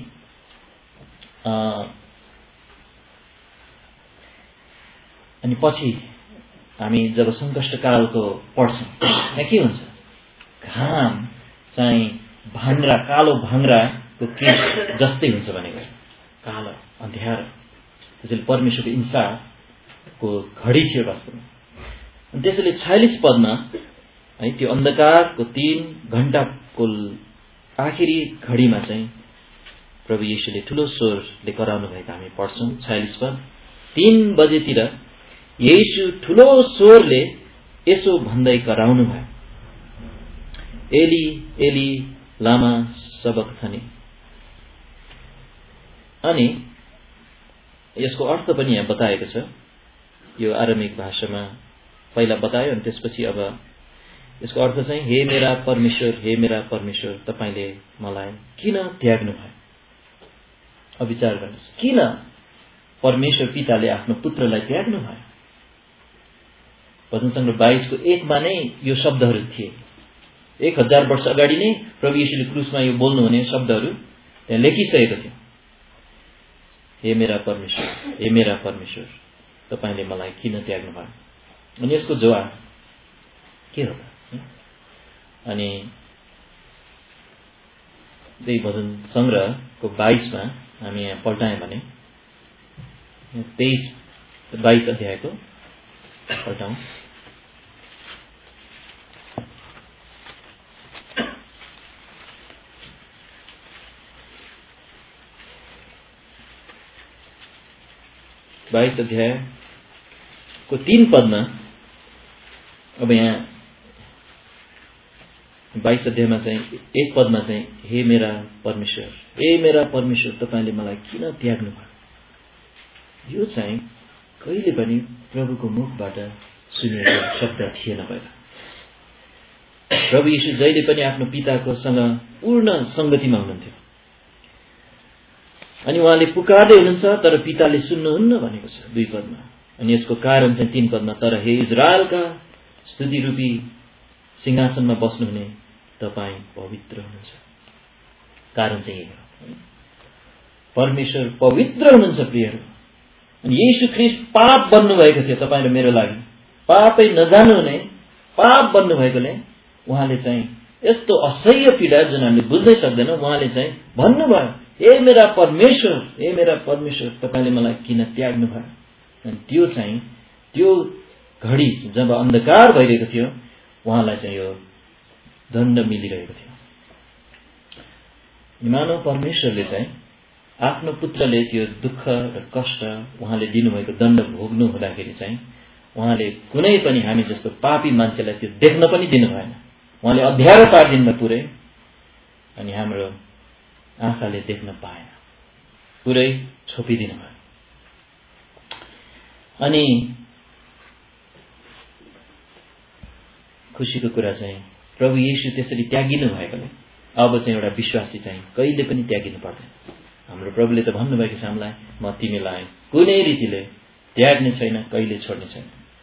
अनि पछि हामी जब सङ्कष्टकालको पढ्छौँ, त्यहाँ के हुन्छ, घाम चाहिँ भाङ्रा, कालो भाङ्राको केश जस्तै हुन्छ भनेको छ, कालो अँध्यारो। त्यसैले परमेश्वरको इन्साफ को घडी थियो वास्तवमा। अनि त्यसैले छयालिस पदमा है त्यो अन्धकारको तीन घण्टाको आखिरी घडीमा चाहिँ प्रभु येशूले ठुलो स्वरले कराउनु भएको हामी पढ्छौँ। छयालिस पद, तीन बजेतिर येशू ठुलो स्वरले यसो भन्दै कराउनु भयो, एली एली लामा सबक्थनी। अनि यसको अर्थ पनि यहाँ बताएको छ। यो आरामिक भाषामा पहिला बतायो अनि त्यसपछि अब यसको अर्थ चाहिँ हे मेरा परमेश्वर, हे मेरा परमेश्वर, तपाईले मलाई किन त्याग्नु भयो? अब विचार गर्नुहोस्, किन परमेश्वर पिताले आफ्नो पुत्रलाई त्याग्नु भयो? भजन सङ्ग्रह बाइसको एकमा नै यो शब्दहरू थिए। एक हजार वर्ष अगाडि नै प्रभु येशूले क्रुसमा यो बोल्नुहुने शब्दहरू त्यहाँ लेखिसकेको थियो। हे मेरा परमेश्वर, हे मेरा परमेश्वर, तपाईले मलाई किन त्याग्नु भयो? अनि यसको जवाब के हो? अनि त्यही भजन सङ्ग्रहको बाइसमा हामी यहाँ पल्टायौँ भने तेइस बाइस अध्यायको पल्टाउँ। बाइस अध्यायको तीन पदमा अब यहाँ बाइस अध्यायमा चाहिँ एक पदमा चाहिँ हे मेरा परमेश्वर, हे मेरा परमेश्वर, तपाईले मलाई किन त्याग्नु भयो? यो चाहिँ कहिले पनि प्रभुको मुखबाट सुनेको शब्द थिएन पहिला। प्रभु येशू जहिले पनि आफ्नो पिताको सँग पूर्ण संगतिमा हुनुहुन्थ्यो। अनि उहाँले पुकार्दै हुनुहुन्छ तर पिताले सुन्नुहुन्न भनेको छ दुई पदमा। अनि यसको कारण चाहिँ तीन पदमा, तर हे इजरायलका स्तुति रूपी सिंहासनमा बस्नुहुने तपाईं पवित्र हुनुहुन्छ। कारण चाहिँ यही हो, परमेश्वर पवित्र हुनुहुन्छ प्रियहरू। अनि येशू ख्रीष्ट पाप बन्नु भएको थियो तपाईँ र मेरो लागि, पापै नजानु हुने पाप बन्नु भएकोले उहाँले चाहिँ यस्तो असह्य पीडा जुन हामीले बुझ्नै सक्दैनौँ, उहाँले चाहिँ भन्नुभयो, हे मेरा परमेश्वर, हे मेरा परमेश्वर, तपाईले मलाई किन त्याग्नु भयो? अनि त्यो चाहिँ त्यो घडी जब अन्धकार भइरहेको थियो उहाँलाई चाहिँ यो दण्ड मिलिरहेको थियो। मानव परमेश्वरले चाहिँ आफ्नो पुत्रले त्यो दुःख र कष्ट उहाँले दिनुभएको दण्ड भोग्नु हुँदाखेरि चाहिँ उहाँले कुनै पनि हामी जस्तो पापी मान्छेलाई त्यो देख्न पनि दिनु भएन। उहाँले अँध्यारो पारिदिनु भयो पुरै, अनि हाम्रो आँखाले देख्न पाएन, पुरै छोपिदिनु भयो। अनि खुसीको कुरा चाहिँ प्रभु येशू त्यसरी त्यागिनु भएकोले अब चाहिँ एउटा विश्वासी चाहिँ कहिले पनि त्यागिनु पर्दैन। हाम्रो प्रभुले त भन्नुभएको छ हामीलाई, म तिमीलाई कुनै रीतिले त्याग्ने छैन, कहिले छोड्ने छैन।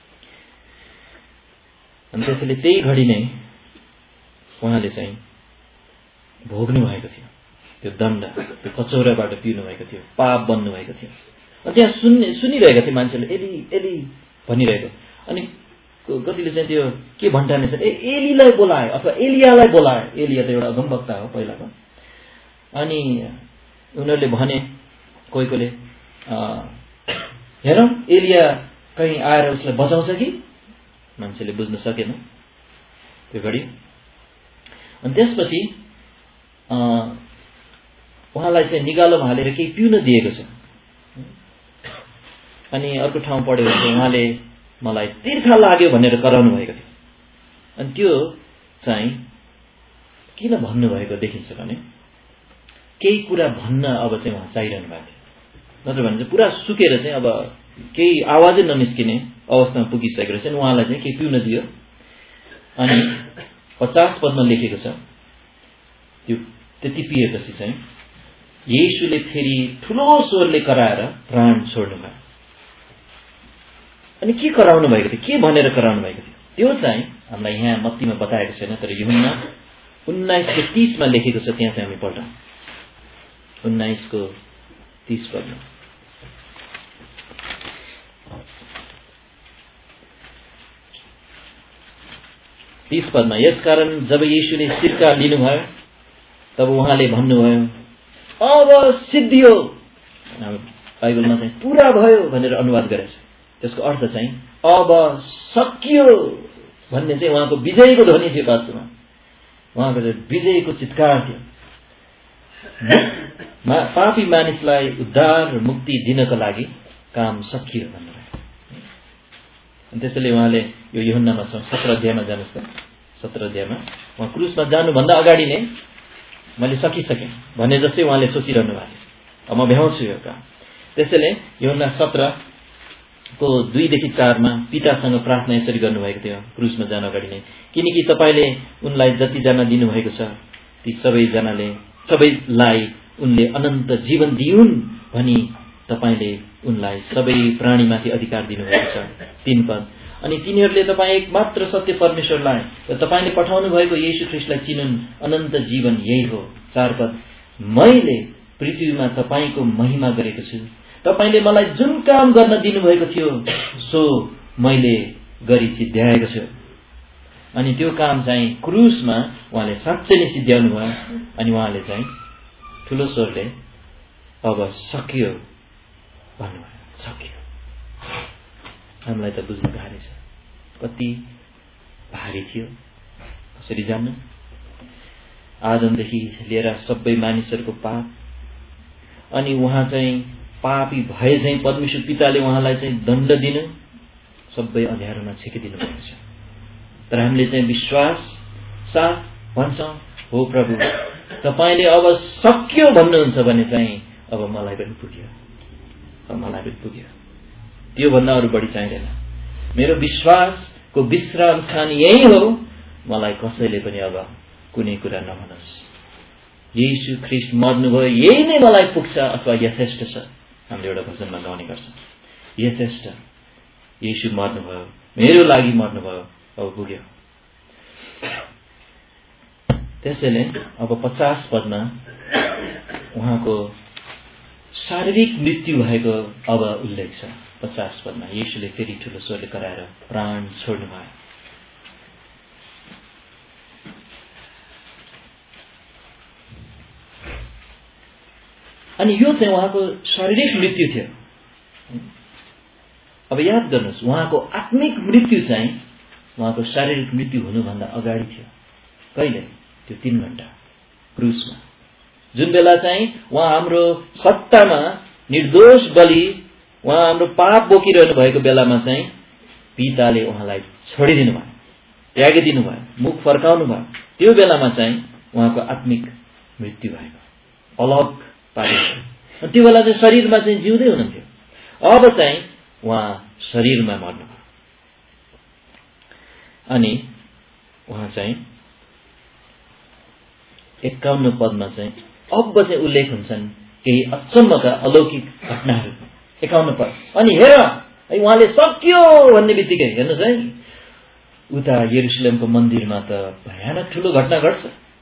अनि त्यसैले त्यही घडी नै उहाँले चाहिँ भोग्नु भएको थियो त्यो दण्ड, त्यो कचौराबाट पिउनु भएको थियो, पाप बन्नु भएको थियो। अनि त्यहाँ सुन्ने सुनिरहेको थियो मान्छेले एली एली भनिरहेको। अनि कतिले चाहिँ त्यो के भन्टाने छ, ए एलीलाई बोलाए अथवा एलियालाई बोलाए। एलिया त एउटा अगमवक्ता हो पहिलाको। अनि उनीहरूले भने कोही कोहीले हेरौँ एलिया कहीँ आएर उसलाई बचाउँछ कि? मान्छेले बुझ्न सकेन त्यो घडी। अनि त्यसपछि उहाँलाई चाहिँ निगालोमा हालेर केही पिउन दिएको छ। अनि अर्को ठाउँ पढ्यो भने उहाँले मलाई तिर्खा लाग्यो भनेर कराउनु भएको थियो। अनि त्यो चाहिँ किन भन्नुभएको देखिन्छ भने केही कुरा भन्न अब चाहिँ उहाँ चाहिरहनु भएको थियो, नत्र भने चाहिँ पुरा सुकेर चाहिँ अब केही आवाजै ननिस्किने अवस्थामा पुगिसकेको रहेछ। उहाँलाई चाहिँ केही पिउन दियो। अनि पचास पदमा लेखेको छ त्यो त्यति पिएपछि चाहिँ येशूले फेरि ठुलो स्वरले कराएर प्राण छोड्नु भयो। अनि के कराउनु भएको थियो, के भनेर कराउनु भएको थियो त्यो चाहिँ हामीलाई यहाँ मत्तीमा बताएको छैन, तर यूहन्ना उन्नाइसको तीसमा लेखेको छ। त्यहाँ चाहिँ हामी पढ्छौँ उन्नाइसको तीस पदमा। तीस पदमा, यसकारण जब येशूले सिरका लिनुभयो तब उहाँले भन्नुभयो, अब सिद्धियो। बाइबलमा चाहिँ पुरा भयो भनेर अनुवाद गरेछ। त्यसको अर्थ चाहिँ अब सकियो भन्ने चाहिँ उहाँको विजयको ध्वनि थियो। वास्तवमा उहाँको चाहिँ विजयको चित्कार थियो। पापी मानिसलाई उद्धार र मुक्ति दिनको लागि काम सकियो भनेर। त्यसैले उहाँले यो यूहन्नामा सत्र अध्यायमा जानुहोस् त, सत्र अध्यायमा उहाँ क्रुसमा जानुभन्दा अगाडि नै मैले सकिसकेँ भने जस्तै उहाँले सोचिरहनु भएको थियो, अब म भ्याउँछु यो काम। त्यसैले यूहन्ना सत्रको दुईदेखि चारमा पितासँग प्रार्थना यसरी गर्नुभएको थियो क्रुसमा जान अगाडि नै, किनकि तपाईँले उनलाई जतिजना दिनुभएको छ ती सबैजनाले सबैलाई उनले अनन्त जीवन दिउन् भनी तपाईँले उनलाई सबै प्राणीमाथि अधिकार दिनुभएको छ। तीन पद, अनि तिनीहरूले तपाईँ एक मात्र सत्य परमेश्वरलाई र तपाईँले पठाउनु भएको येशू ख्रीष्टलाई चिनुन्, अनन्त जीवन यही हो। चार पद, मैले पृथ्वीमा तपाईँको महिमा गरेको छु, तपाईँले मलाई जुन काम गर्न दिनुभएको थियो सो मैले गरी सिद्ध्याएको छु। अनि त्यो काम चाहिँ क्रुसमा उहाँले साँच्चै नै सिद्ध्याउनु भयो। अनि उहाँले चाहिँ ठुलो स्वरले अब सकियो भन्नुभयो, सकियो। हामीलाई त बुझ्नु गाह्रो छ, कति भारी थियो कसरी जान्नु। आदमदेखि लिएर सबै मानिसहरूको पाप, अनि उहाँ चाहिँ पापी भए चाहिँ परमेश्वर पिताले उहाँलाई चाहिँ दण्ड दिनु, सबै अँध्यारोमा छेकिदिनु भएको छ। तर हामीले चाहिँ विश्वास साथ भन्छौँ, हो प्रभु तपाईँले अब सकियो भन्नुहुन्छ भने चाहिँ अब मलाई पनि पुग्यो, अब मलाई पनि पुग्यो, त्यो भन्दा अरू बढी चाहिँदैन। मेरो विश्वासको विश्राम स्थान यही हो, मलाई कसैले पनि अब कुनै कुरा नभनोस्। येशू ख्रीष्ट मर्नुभयो, यही नै मलाई पुग्छ अथवा यथेष्ट छ। हामीले एउटा भजनमा गाउने गर्छौँ, यथेष्ट, येशू मर्नुभयो, मेरो लागि मर्नुभयो, अब पुग्यो। त्यसैले अब पचास पदमा उहाँको शारीरिक मृत्यु भएको अब उल्लेख छ। पचास पदमा येशूले फेरि ठुलो स्वरले कराएर प्राण छोड्नुभयो। अनि यो चाहिँ उहाँको शारीरिक मृत्यु थियो। अब याद गर्नुहोस्, उहाँको आत्मिक मृत्यु चाहिँ उहाँको शारीरिक मृत्यु हुनुभन्दा अगाडि थियो। कहिले? त्यो तीन घण्टा क्रुसमा, जुन बेला चाहिँ उहाँ हाम्रो सट्टामा निर्दोष बलि, उहाँ हाम्रो पाप बोकिरहनु भएको बेलामा चाहिँ पिताले उहाँलाई छोडिदिनु भयो, त्यागिदिनु भयो, मुख फर्काउनु भयो। त्यो बेलामा चाहिँ उहाँको आत्मिक मृत्यु भएको, अलग पारेको। त्यो बेला चाहिँ शरीरमा चाहिँ जिउँदै हुनुहुन्थ्यो, अब चाहिँ उहाँ शरीरमा मर्नुभयो। अनि उहाँ चाहिँ एकाउन्न पदमा चाहिँ अब चाहिँ उल्लेख हुन्छन् केही अचम्मका अलौकिक घटनाहरू। एकाउन्न पद, अनि हेर उहाँले सकियो भन्ने बित्तिकै हेर्नुहोस् है, उता यरुशलेमको मन्दिरमा त भयानक ठुलो घटना घट्छ।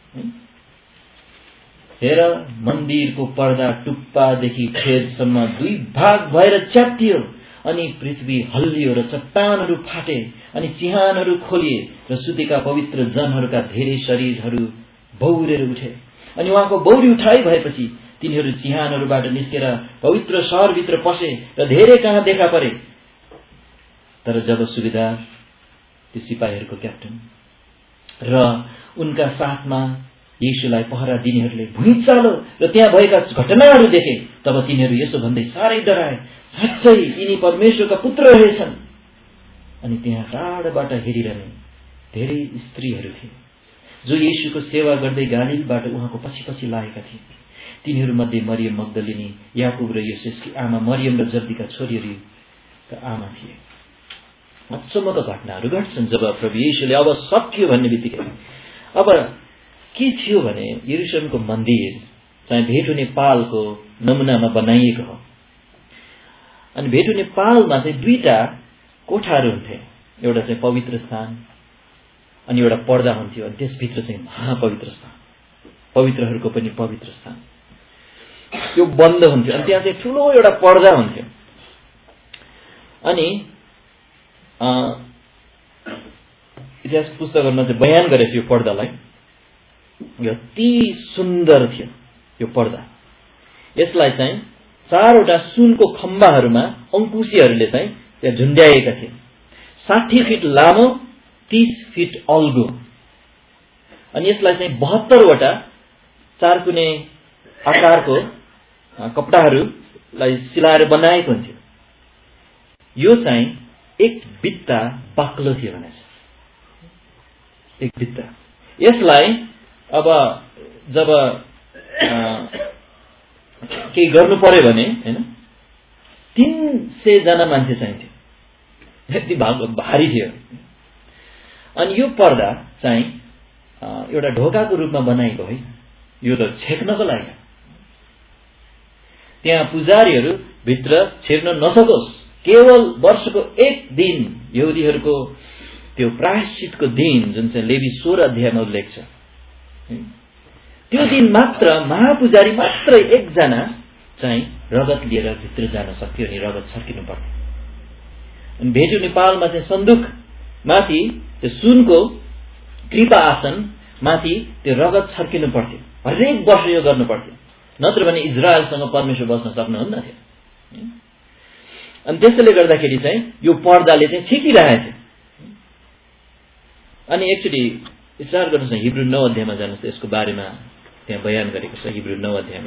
हेर, मन्दिरको पर्दा टुप्पादेखि खेदसम्म दुई भाग भएर च्यातियो, अनि पृथ्वी हल्लियो र चट्टानहरू फाटे, अनि चिहानहरू खोलिए र सुतेका पवित्र जनहरूका धेरै शरीरहरू बौरेर उठे। अनि उहाँको बौरी उठाइ भएपछि तिनीहरू चिहानहरूबाट निस्केर पवित्र सहरभित्र पसे र धेरै कहाँ देखा परे। तर जब सुबेदार, त्यो सिपाहीहरूको क्याप्टन र उनका साथमा येशूलाई पहरा दिनेहरूले भुइँचालो र त्यहाँ भएका घटनाहरू देखे, तब तिनीहरू यसो भन्दै साह्रै डराए, साँच्चै यिनी परमेश्वरका पुत्र रहेछन्। अनि त्यहाँ टाढाबाट हेरिरहने धेरै स्त्रीहरू थिए जो येशूको सेवा गर्दै गालीलबाट उहाँको पछि पछि लागेका थिए। तिनीहरू मध्ये मरियम मग्दलिनी, याकुब र योसेसकी आमा मरियम र जब्दीका छोरीहरूका आमा थिए। अचम्मका घटनाहरू घट्छन् जब प्रभु येशूले अब सकियो भन्ने बित्तिकै। अब के थियो भने यरुशलेमको मन्दिर चाहिँ भेट हुने पालको नमुनामा बनाइएको हो। अनि भेट हुने पालमा चाहिँ दुईटा कोठाहरू हुन्थे, एउटा चाहिँ पवित्र स्थान अनि एउटा पर्दा हुन्थ्यो, अनि त्यसभित्र चाहिँ महापवित्र स्थान, पवित्रहरूको पनि पवित्र स्थान। त्यो बन्द हुन्थ्यो, अनि त्यहाँ चाहिँ ठुलो एउटा पर्दा हुन्थ्यो। अनि इतिहास पुस्तकहरूमा चाहिँ बयान गरेको यो पर्दालाई, अति सुन्दर थियो यो पर्दा। यसलाई चाहिँ चारवटा सुनको खम्बाहरूमा अङ्कुशीहरूले चाहिँ त्यहाँ झुन्ड्याएका थिए। साठी फिट लामो, तीस फिट अल्गो, अनि यसलाई चाहिँ बहत्तरवटा चारकुने आकारको कपडाहरूलाई सिलाएर बनाएको हुन्थ्यो। यो चाहिँ एक बित्ता बाक्लो थियो भनेछ, एक बित्ता। यसलाई अब जब केही गर्नु पर्यो भने हैन तीन सय जना मान्छे चाहिन्थ्यो, यति भारी थियो। अनि यो पर्दा चाहिँ एउटा ढोकाको रूपमा बनाएको है, यो त छेक्नको लागि। त्यहाँ पुजारीहरू भित्र छिर्न नसकोस्, केवल वर्षको एक दिन यहुदीहरूको त्यो प्रायश्चितको दिन जुन चाहिँ लेवी सोह्र अध्यायमा उल्लेख छ, त्यो दिन मात्र महापुजारी मात्र एकजना चाहिँ रगत लिएर भित्र जान सक्थ्यो अनि रगत छर्किनु पर्थ्यो। अनि भेटु नेपालमा चाहिँ सन्दुक माथि त्यो सुनको कृपा आसन माथि त्यो रगत छर्किनु पर्थ्यो, हरेक वर्ष यो गर्नु पर्थ्यो, नत्र भने इजरायलसँग परमेश्वर बस्न सक्नुहुन्न थियो। अनि त्यसैले गर्दाखेरि चाहिँ यो पर्दाले चाहिँ छेकिरहेको थियो। अनि एकचोटि विचार गर्नुहोस् न, हिब्रू नौ अध्यायमा जानुहोस्, यसको बारेमा त्यहाँ बयान गरेको छ। हिब्रू नौ अध्यायमा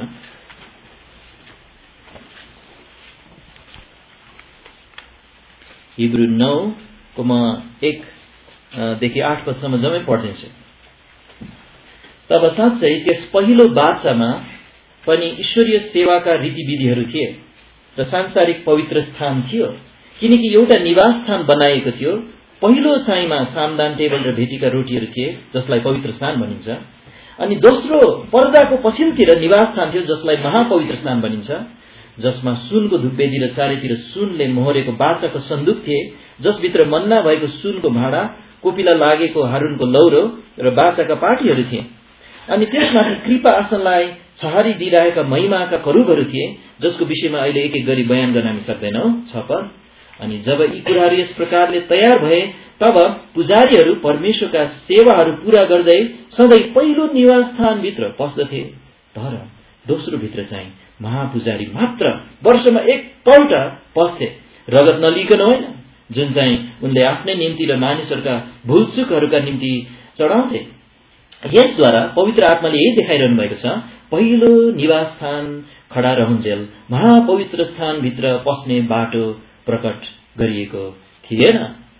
हिब्रू नौ को म एक देखि आठ पदसम्म जम्मै पढिदिन्छु। तब साँच्चै त्यस पहिलो बाचामा पनि ईश्वरीय सेवाका रीतिविधिहरू थिए र सांसारिक पवित्र स्थान थियो, किनकि एउटा निवास स्थान बनाएको थियो। पहिलो चाहिँमा सामदान टेबल र भेटीका रोटीहरू थिए, जसलाई पवित्र स्थान भनिन्छ। अनि दोस्रो पर्दाको पछिल्तिर निवास स्थान थियो, जसलाई महापवित्र स्थान भनिन्छ, जसमा सुनको धुप्पेदी र चारैतिर सुनले मोहरेको बाचाको सन्दुक थिए, जसभित्र मन्ना भएको सुनको भाँडा, कोपिला लागेको हारूनको लौरो र बाचाका पाटीहरू थिए। अनि त्यसमाथि कृपा आसनलाई छहारी दिइरहेका महिमाका करूबहरू थिए, जसको विषयमा अहिले एक एक गरी बयान गर्न हामी सक्दैनौँ। छ पद। अनि जब यी कुराहरू यस प्रकारले तयार भए, तब पुजारीहरू परमेश्वरका सेवाहरू पूरा गर्दै सधैँ पहिलो निवास स्थानभित्र पस्दथे। तर दोस्रो भित्र चाहिँ महापुजारी मात्र वर्षमा एकपल्ट पस्थे, रगत नलिकन होइन, जुन चाहिँ उनले आफ्नै निम्ति र मानिसहरूका भुलचुकहरूका निम्ति चढाउँथे। यसद्वारा पवित्र आत्माले यही देखाइरहनु भएको छ, पहिलो निवास स्थान खडा रहन्जेल महापवित्र स्थानभित्र पस्ने बाटो प्रकट गरिएको थिएन।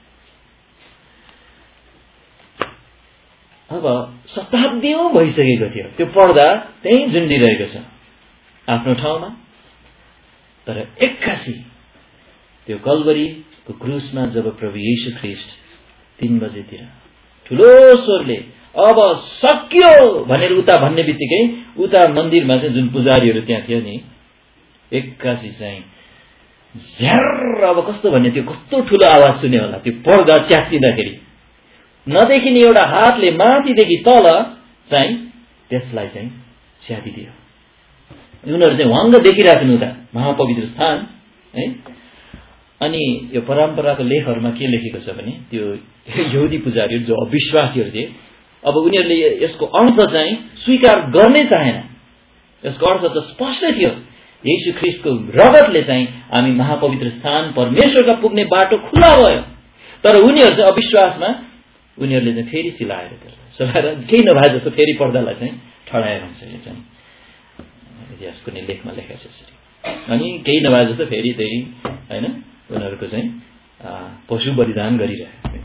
अब शताब्दीौं भइसकेको थियो, त्यो पर्दा त्यही झुन्डिरहेको छ आफ्नो ठाउँमा। तर एक्कासी त्यो कल्वरीको क्रुसमा जब प्रभु येशू ख्रीष्ट तीन बजेतिर ठुलो स्वरले अब सक्यो भनेर उता भन्ने बित्तिकै उता मन्दिरमा चाहिँ जुन पुजारीहरू त्यहाँ थियो नि, एक्कासी चाहिँ झ्यार, अब कस्तो भन्ने, त्यो कस्तो ठुलो आवाज सुन्यो होला। त्यो पर्दा च्यातिँदाखेरि नदेखिने एउटा हातले माथिदेखि तल चाहिँ त्यसलाई चाहिँ च्यातिदियो। उनीहरू चाहिँ वाङ्ग देखिरहेको उता महापवित्र स्थान है। अनि यो परम्पराको लेखहरूमा के लेखेको छ भने, त्यो यहुदी पुजारीहरू जो अविश्वासीहरू थिए, अब उनीहरूले यसको अर्थ चाहिँ स्वीकार गर्नै चाहेन। यसको अर्थ त स्पष्टै थियो, येशू ख्रीष्टको रगतले चाहिँ हामी महापवित्र स्थान परमेश्वरका पुग्ने बाटो खुला भयो। तर उनीहरू चाहिँ अविश्वासमा उनीहरूले चाहिँ फेरि सिलाएर सिलाएर केही नभए जस्तो फेरि पर्दालाई चाहिँ ठडाएर हुन्छ। यो चाहिँ इतिहास कुनै लेखमा लेखेको छ। अनि केही नभए जस्तो फेरि त्यही होइन उनीहरूको चाहिँ पशु बलिदान गरिरहे।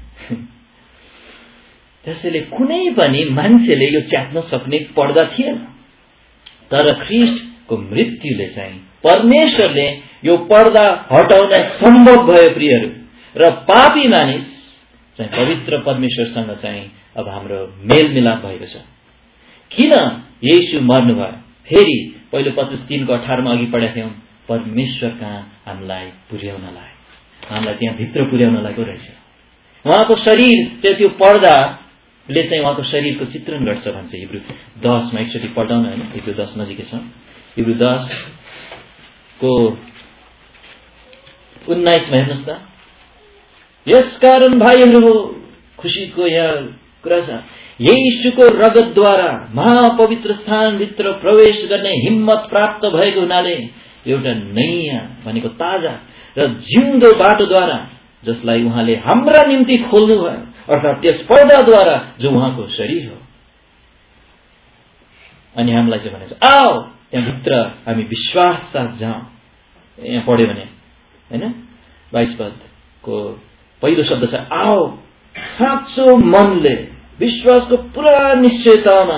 त्यसैले कुनै पनि मान्छेले यो च्यात्न सक्ने पर्दा थिएन। तर ख्रीष्टको मृत्युले चाहिँ परमेश्वरले यो पर्दा हटाउन सम्भव भयो प्रियहरू, र पापी मानिस चाहिँ पवित्र परमेश्वरसँग चाहिँ अब हाम्रो मेलमिलाप भएको छ। किन येशू मर्नुभयो? फेरि पहिलो पत्रुस तीनको अठारमा अघि पढेका थियौँ, परमेश्वर कहाँ हामीलाई पुर्याउनलाई, हामीलाई त्यहाँ भित्र पुर्याउनलाई पो रहेछ। उहाँको शरीर चाहिँ त्यो पर्दाले चाहिँ उहाँको शरीरको चित्रण गर्छ भन्छ हिब्रू दसमा। एकचोटि पढाउन होइन, हिब्रू दस नजिकै छ। हिब्रू दस को उन्नाइसमा हेर्नुहोस् त। यसकारण भाइहरू हो, खुसीको यहाँ कुरा छ, येशूको रगतद्वारा महापवित्र स्थानभित्र प्रवेश गर्ने हिम्मत प्राप्त भएको हुनाले एउटा नयाँ भनेको ताजा र जिउँदो बाटोद्वारा जसलाई उहाँले हाम्रा निम्ति खोल्नु भयो, अर्थात् त्यस पर्दाद्वारा जो उहाँको शरीर हो। अनि हामीलाई चाहिँ भनेछ आओ त्यहाँभित्र हामी विश्वास साथ जाउँ। यहाँ पढ्यो भने होइन बाइस पदको पहिलो शब्द छ आओ साँचो मनले विश्वासको पुरा निश्चयतामा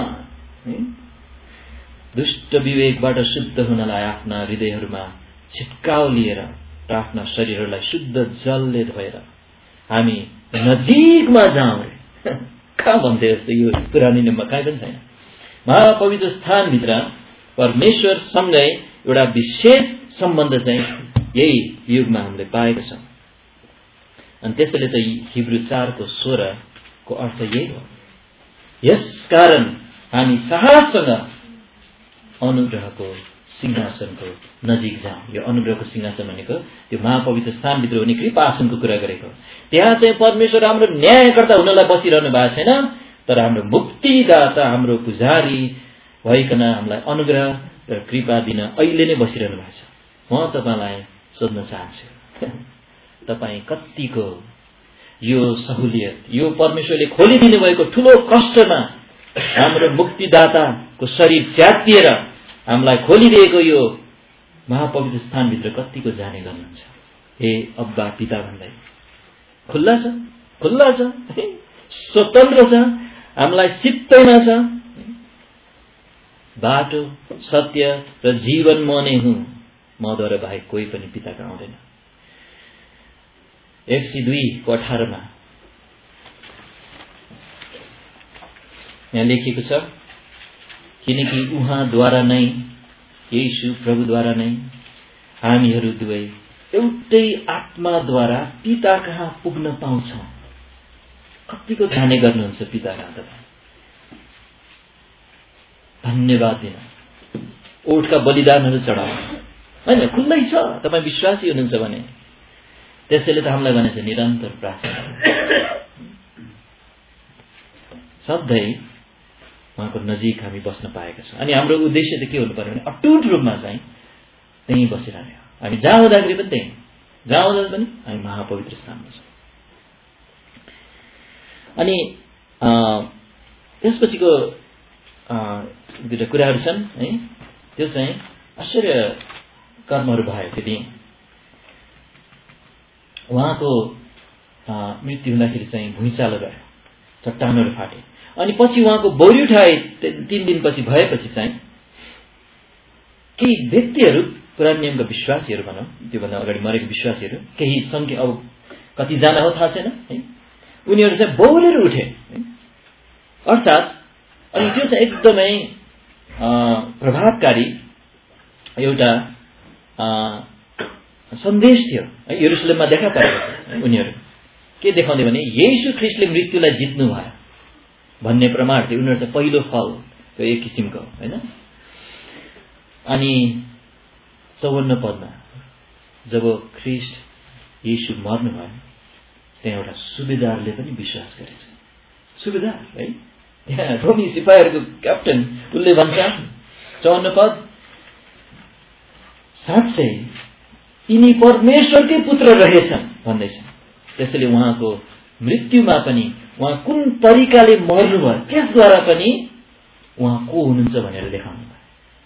दुष्ट विवेकबाट शुद्ध हुनलाई आफ्ना हृदयहरूमा छिटकाउ लिएर र आफ्ना शरीरहरूलाई शुद्ध जलले धोएर हामी नजिकमा जाउँ रे। कहाँ भन्थे जस्तो यो पुरानो नियममा कहीँ पनि छैन। महापवित्र स्थानभित्र परमेश्वरसँगै एउटा विशेष सम्बन्ध चाहिँ यही युगमा हामीले पाएका छौँ। अनि त्यसैले त हिब्रू चारको सोह्रको अर्थ यही हो। यसकारण हामी साहससँग अनुग्रहको सिंहासनको नजिक जाउँ। यो अनुग्रहको सिंहासन भनेको त्यो महापवित्र स्थानभित्र हुने कृपासनको कुरा गरेको। त्यहाँ चाहिँ परमेश्वर हाम्रो न्यायकर्ता हुनलाई बसिरहनु भएको छैन, तर हाम्रो मुक्तिदाता, हाम्रो पुजारी भइकन हामीलाई अनुग्रह र कृपा दिन अहिले नै बसिरहनु भएको छ। म तपाईँलाई सोध्न चाहन्छु, तपाईँ कतिको यो सहुलियत, यो परमेश्वरले खोलिदिनु भएको ठुलो कष्टमा हाम्रो मुक्तिदाताको शरीर च्यातिएर हामीलाई खोलिदिएको यो महापवित्र स्थानभित्र कतिको जाने गर्नुहुन्छ? हे अब्बा पिता भन्दै खुल्ला छ, खुल्ला छ, स्वतन्त्र छ, हामीलाई सित्तैमा छ। बाटो, सत्य र जीवन म नै हुँ, मद्वारा बाहेक कोही पनि पिता कहाँ आउँदैन। एफसी दुईको अठारमा यहाँ लेखिएको छ, किनकि उहाँद्वारा नै, येशू प्रभुद्वारा नै हामीहरू दुवै एउटै आत्माद्वारा पिता कहाँ पुग्न पाउँछौँ। कतिको जाने गर्नुहुन्छ पिता कहाँ तपाईँ? धन्यवाद दिन, ओठका बलिदानहरू चढाउ होइन, खुल्लै छ। तपाईँ विश्वासी हुनुहुन्छ भने त्यसैले त हामीलाई भनेछ निरन्तर प्रार्थना, सधैँ उहाँको नजिक हामी बस्न पाएका छौँ। अनि हाम्रो उद्देश्य त के हुनु पर्यो भने अटुट रूपमा चाहिँ त्यहीँ बसिरहने हो। हामी जहाँ हुँदाखेरि पनि त्यहीँ, जहाँ हुँदा पनि हामी महापवित्र स्थानमा छौँ। अनि त्यसपछिको दुईवटा कुराहरू छन् है, त्यो चाहिँ आश्चर्य कर्महरू भयो। फेरि उहाँको मृत्यु हुँदाखेरि चाहिँ भुइँचालो गयो, चट्टानहरू फाटे, अनि पछि उहाँको बौरी उठाए तीन दिनपछि भएपछि चाहिँ केही व्यक्तिहरू, पुरानो नियमका विश्वासीहरू भनौँ, त्योभन्दा अगाडि मरेको विश्वासीहरू, केही सङ्ख्या, अब कतिजना हो थाहा छैन है, उनीहरू चाहिँ बौलेर उठे अर्थात्। अनि त्यो चाहिँ एकदमै प्रभावकारी एउटा सन्देश थियो है, यरुसलेममा देखा परेको थियो। उनीहरू के देखाउँदै भने येशू ख्रीष्टले मृत्युलाई जित्नु भयो भन्ने प्रमाण थियो। उनीहरू चाहिँ पहिलो फल त्यो एक किसिमको होइन। अनि चौवन्न पदमा जब ख्रीष्ट येशू मर्नु भयो, त्यहाँ एउटा सुबेदारले पनि विश्वास गरेछ। सुबेदार है, त्यहाँ रोमी सिपाहीहरूको क्याप्टन, उसले भन्छ चौवन्न पद, साँच्चै यिनी परमेश्वरकै पुत्र रहेछन् भन्दैछन्। त्यसैले उहाँको मृत्युमा पनि उहाँ कुन तरिकाले मर्नुभयो त्यसद्वारा पनि उहाँ को हुनुहुन्छ भनेर देखाउनु भयो।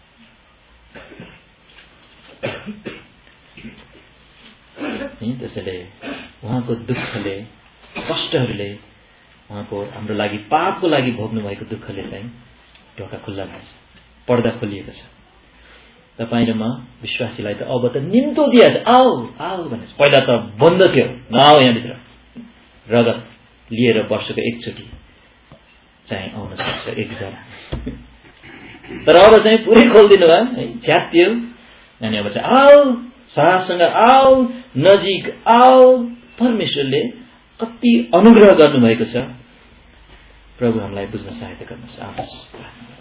त्यसैले उहाँको दुःखले, कष्टहरूले, उहाँको हाम्रो लागि, पापको लागि भोग्नु भएको दुःखले चाहिँ ढोका खुल्ला भएको छ, पर्दा खोलिएको छ। तपाईँ र म विश्वासीलाई त अब त निम्तो दिएछ, आओ आओ भने। पहिला त बन्द थियो, नआओ यहाँभित्र, रगत लिएर वर्षको एकचोटि चाहिँ आउन सक्छ एकजना। तर अब चाहिँ पुरै खोलिदिनु भयो है, च्यात्यो। अनि अब चाहिँ आओ, साहससँग आओ, नजिक आओ। परमेश्वरले कति अनुग्रह गर्नुभएको छ, प्रभु हामीलाई बुझ्न सहायता गर्नुहोस्। आउनुहोस्।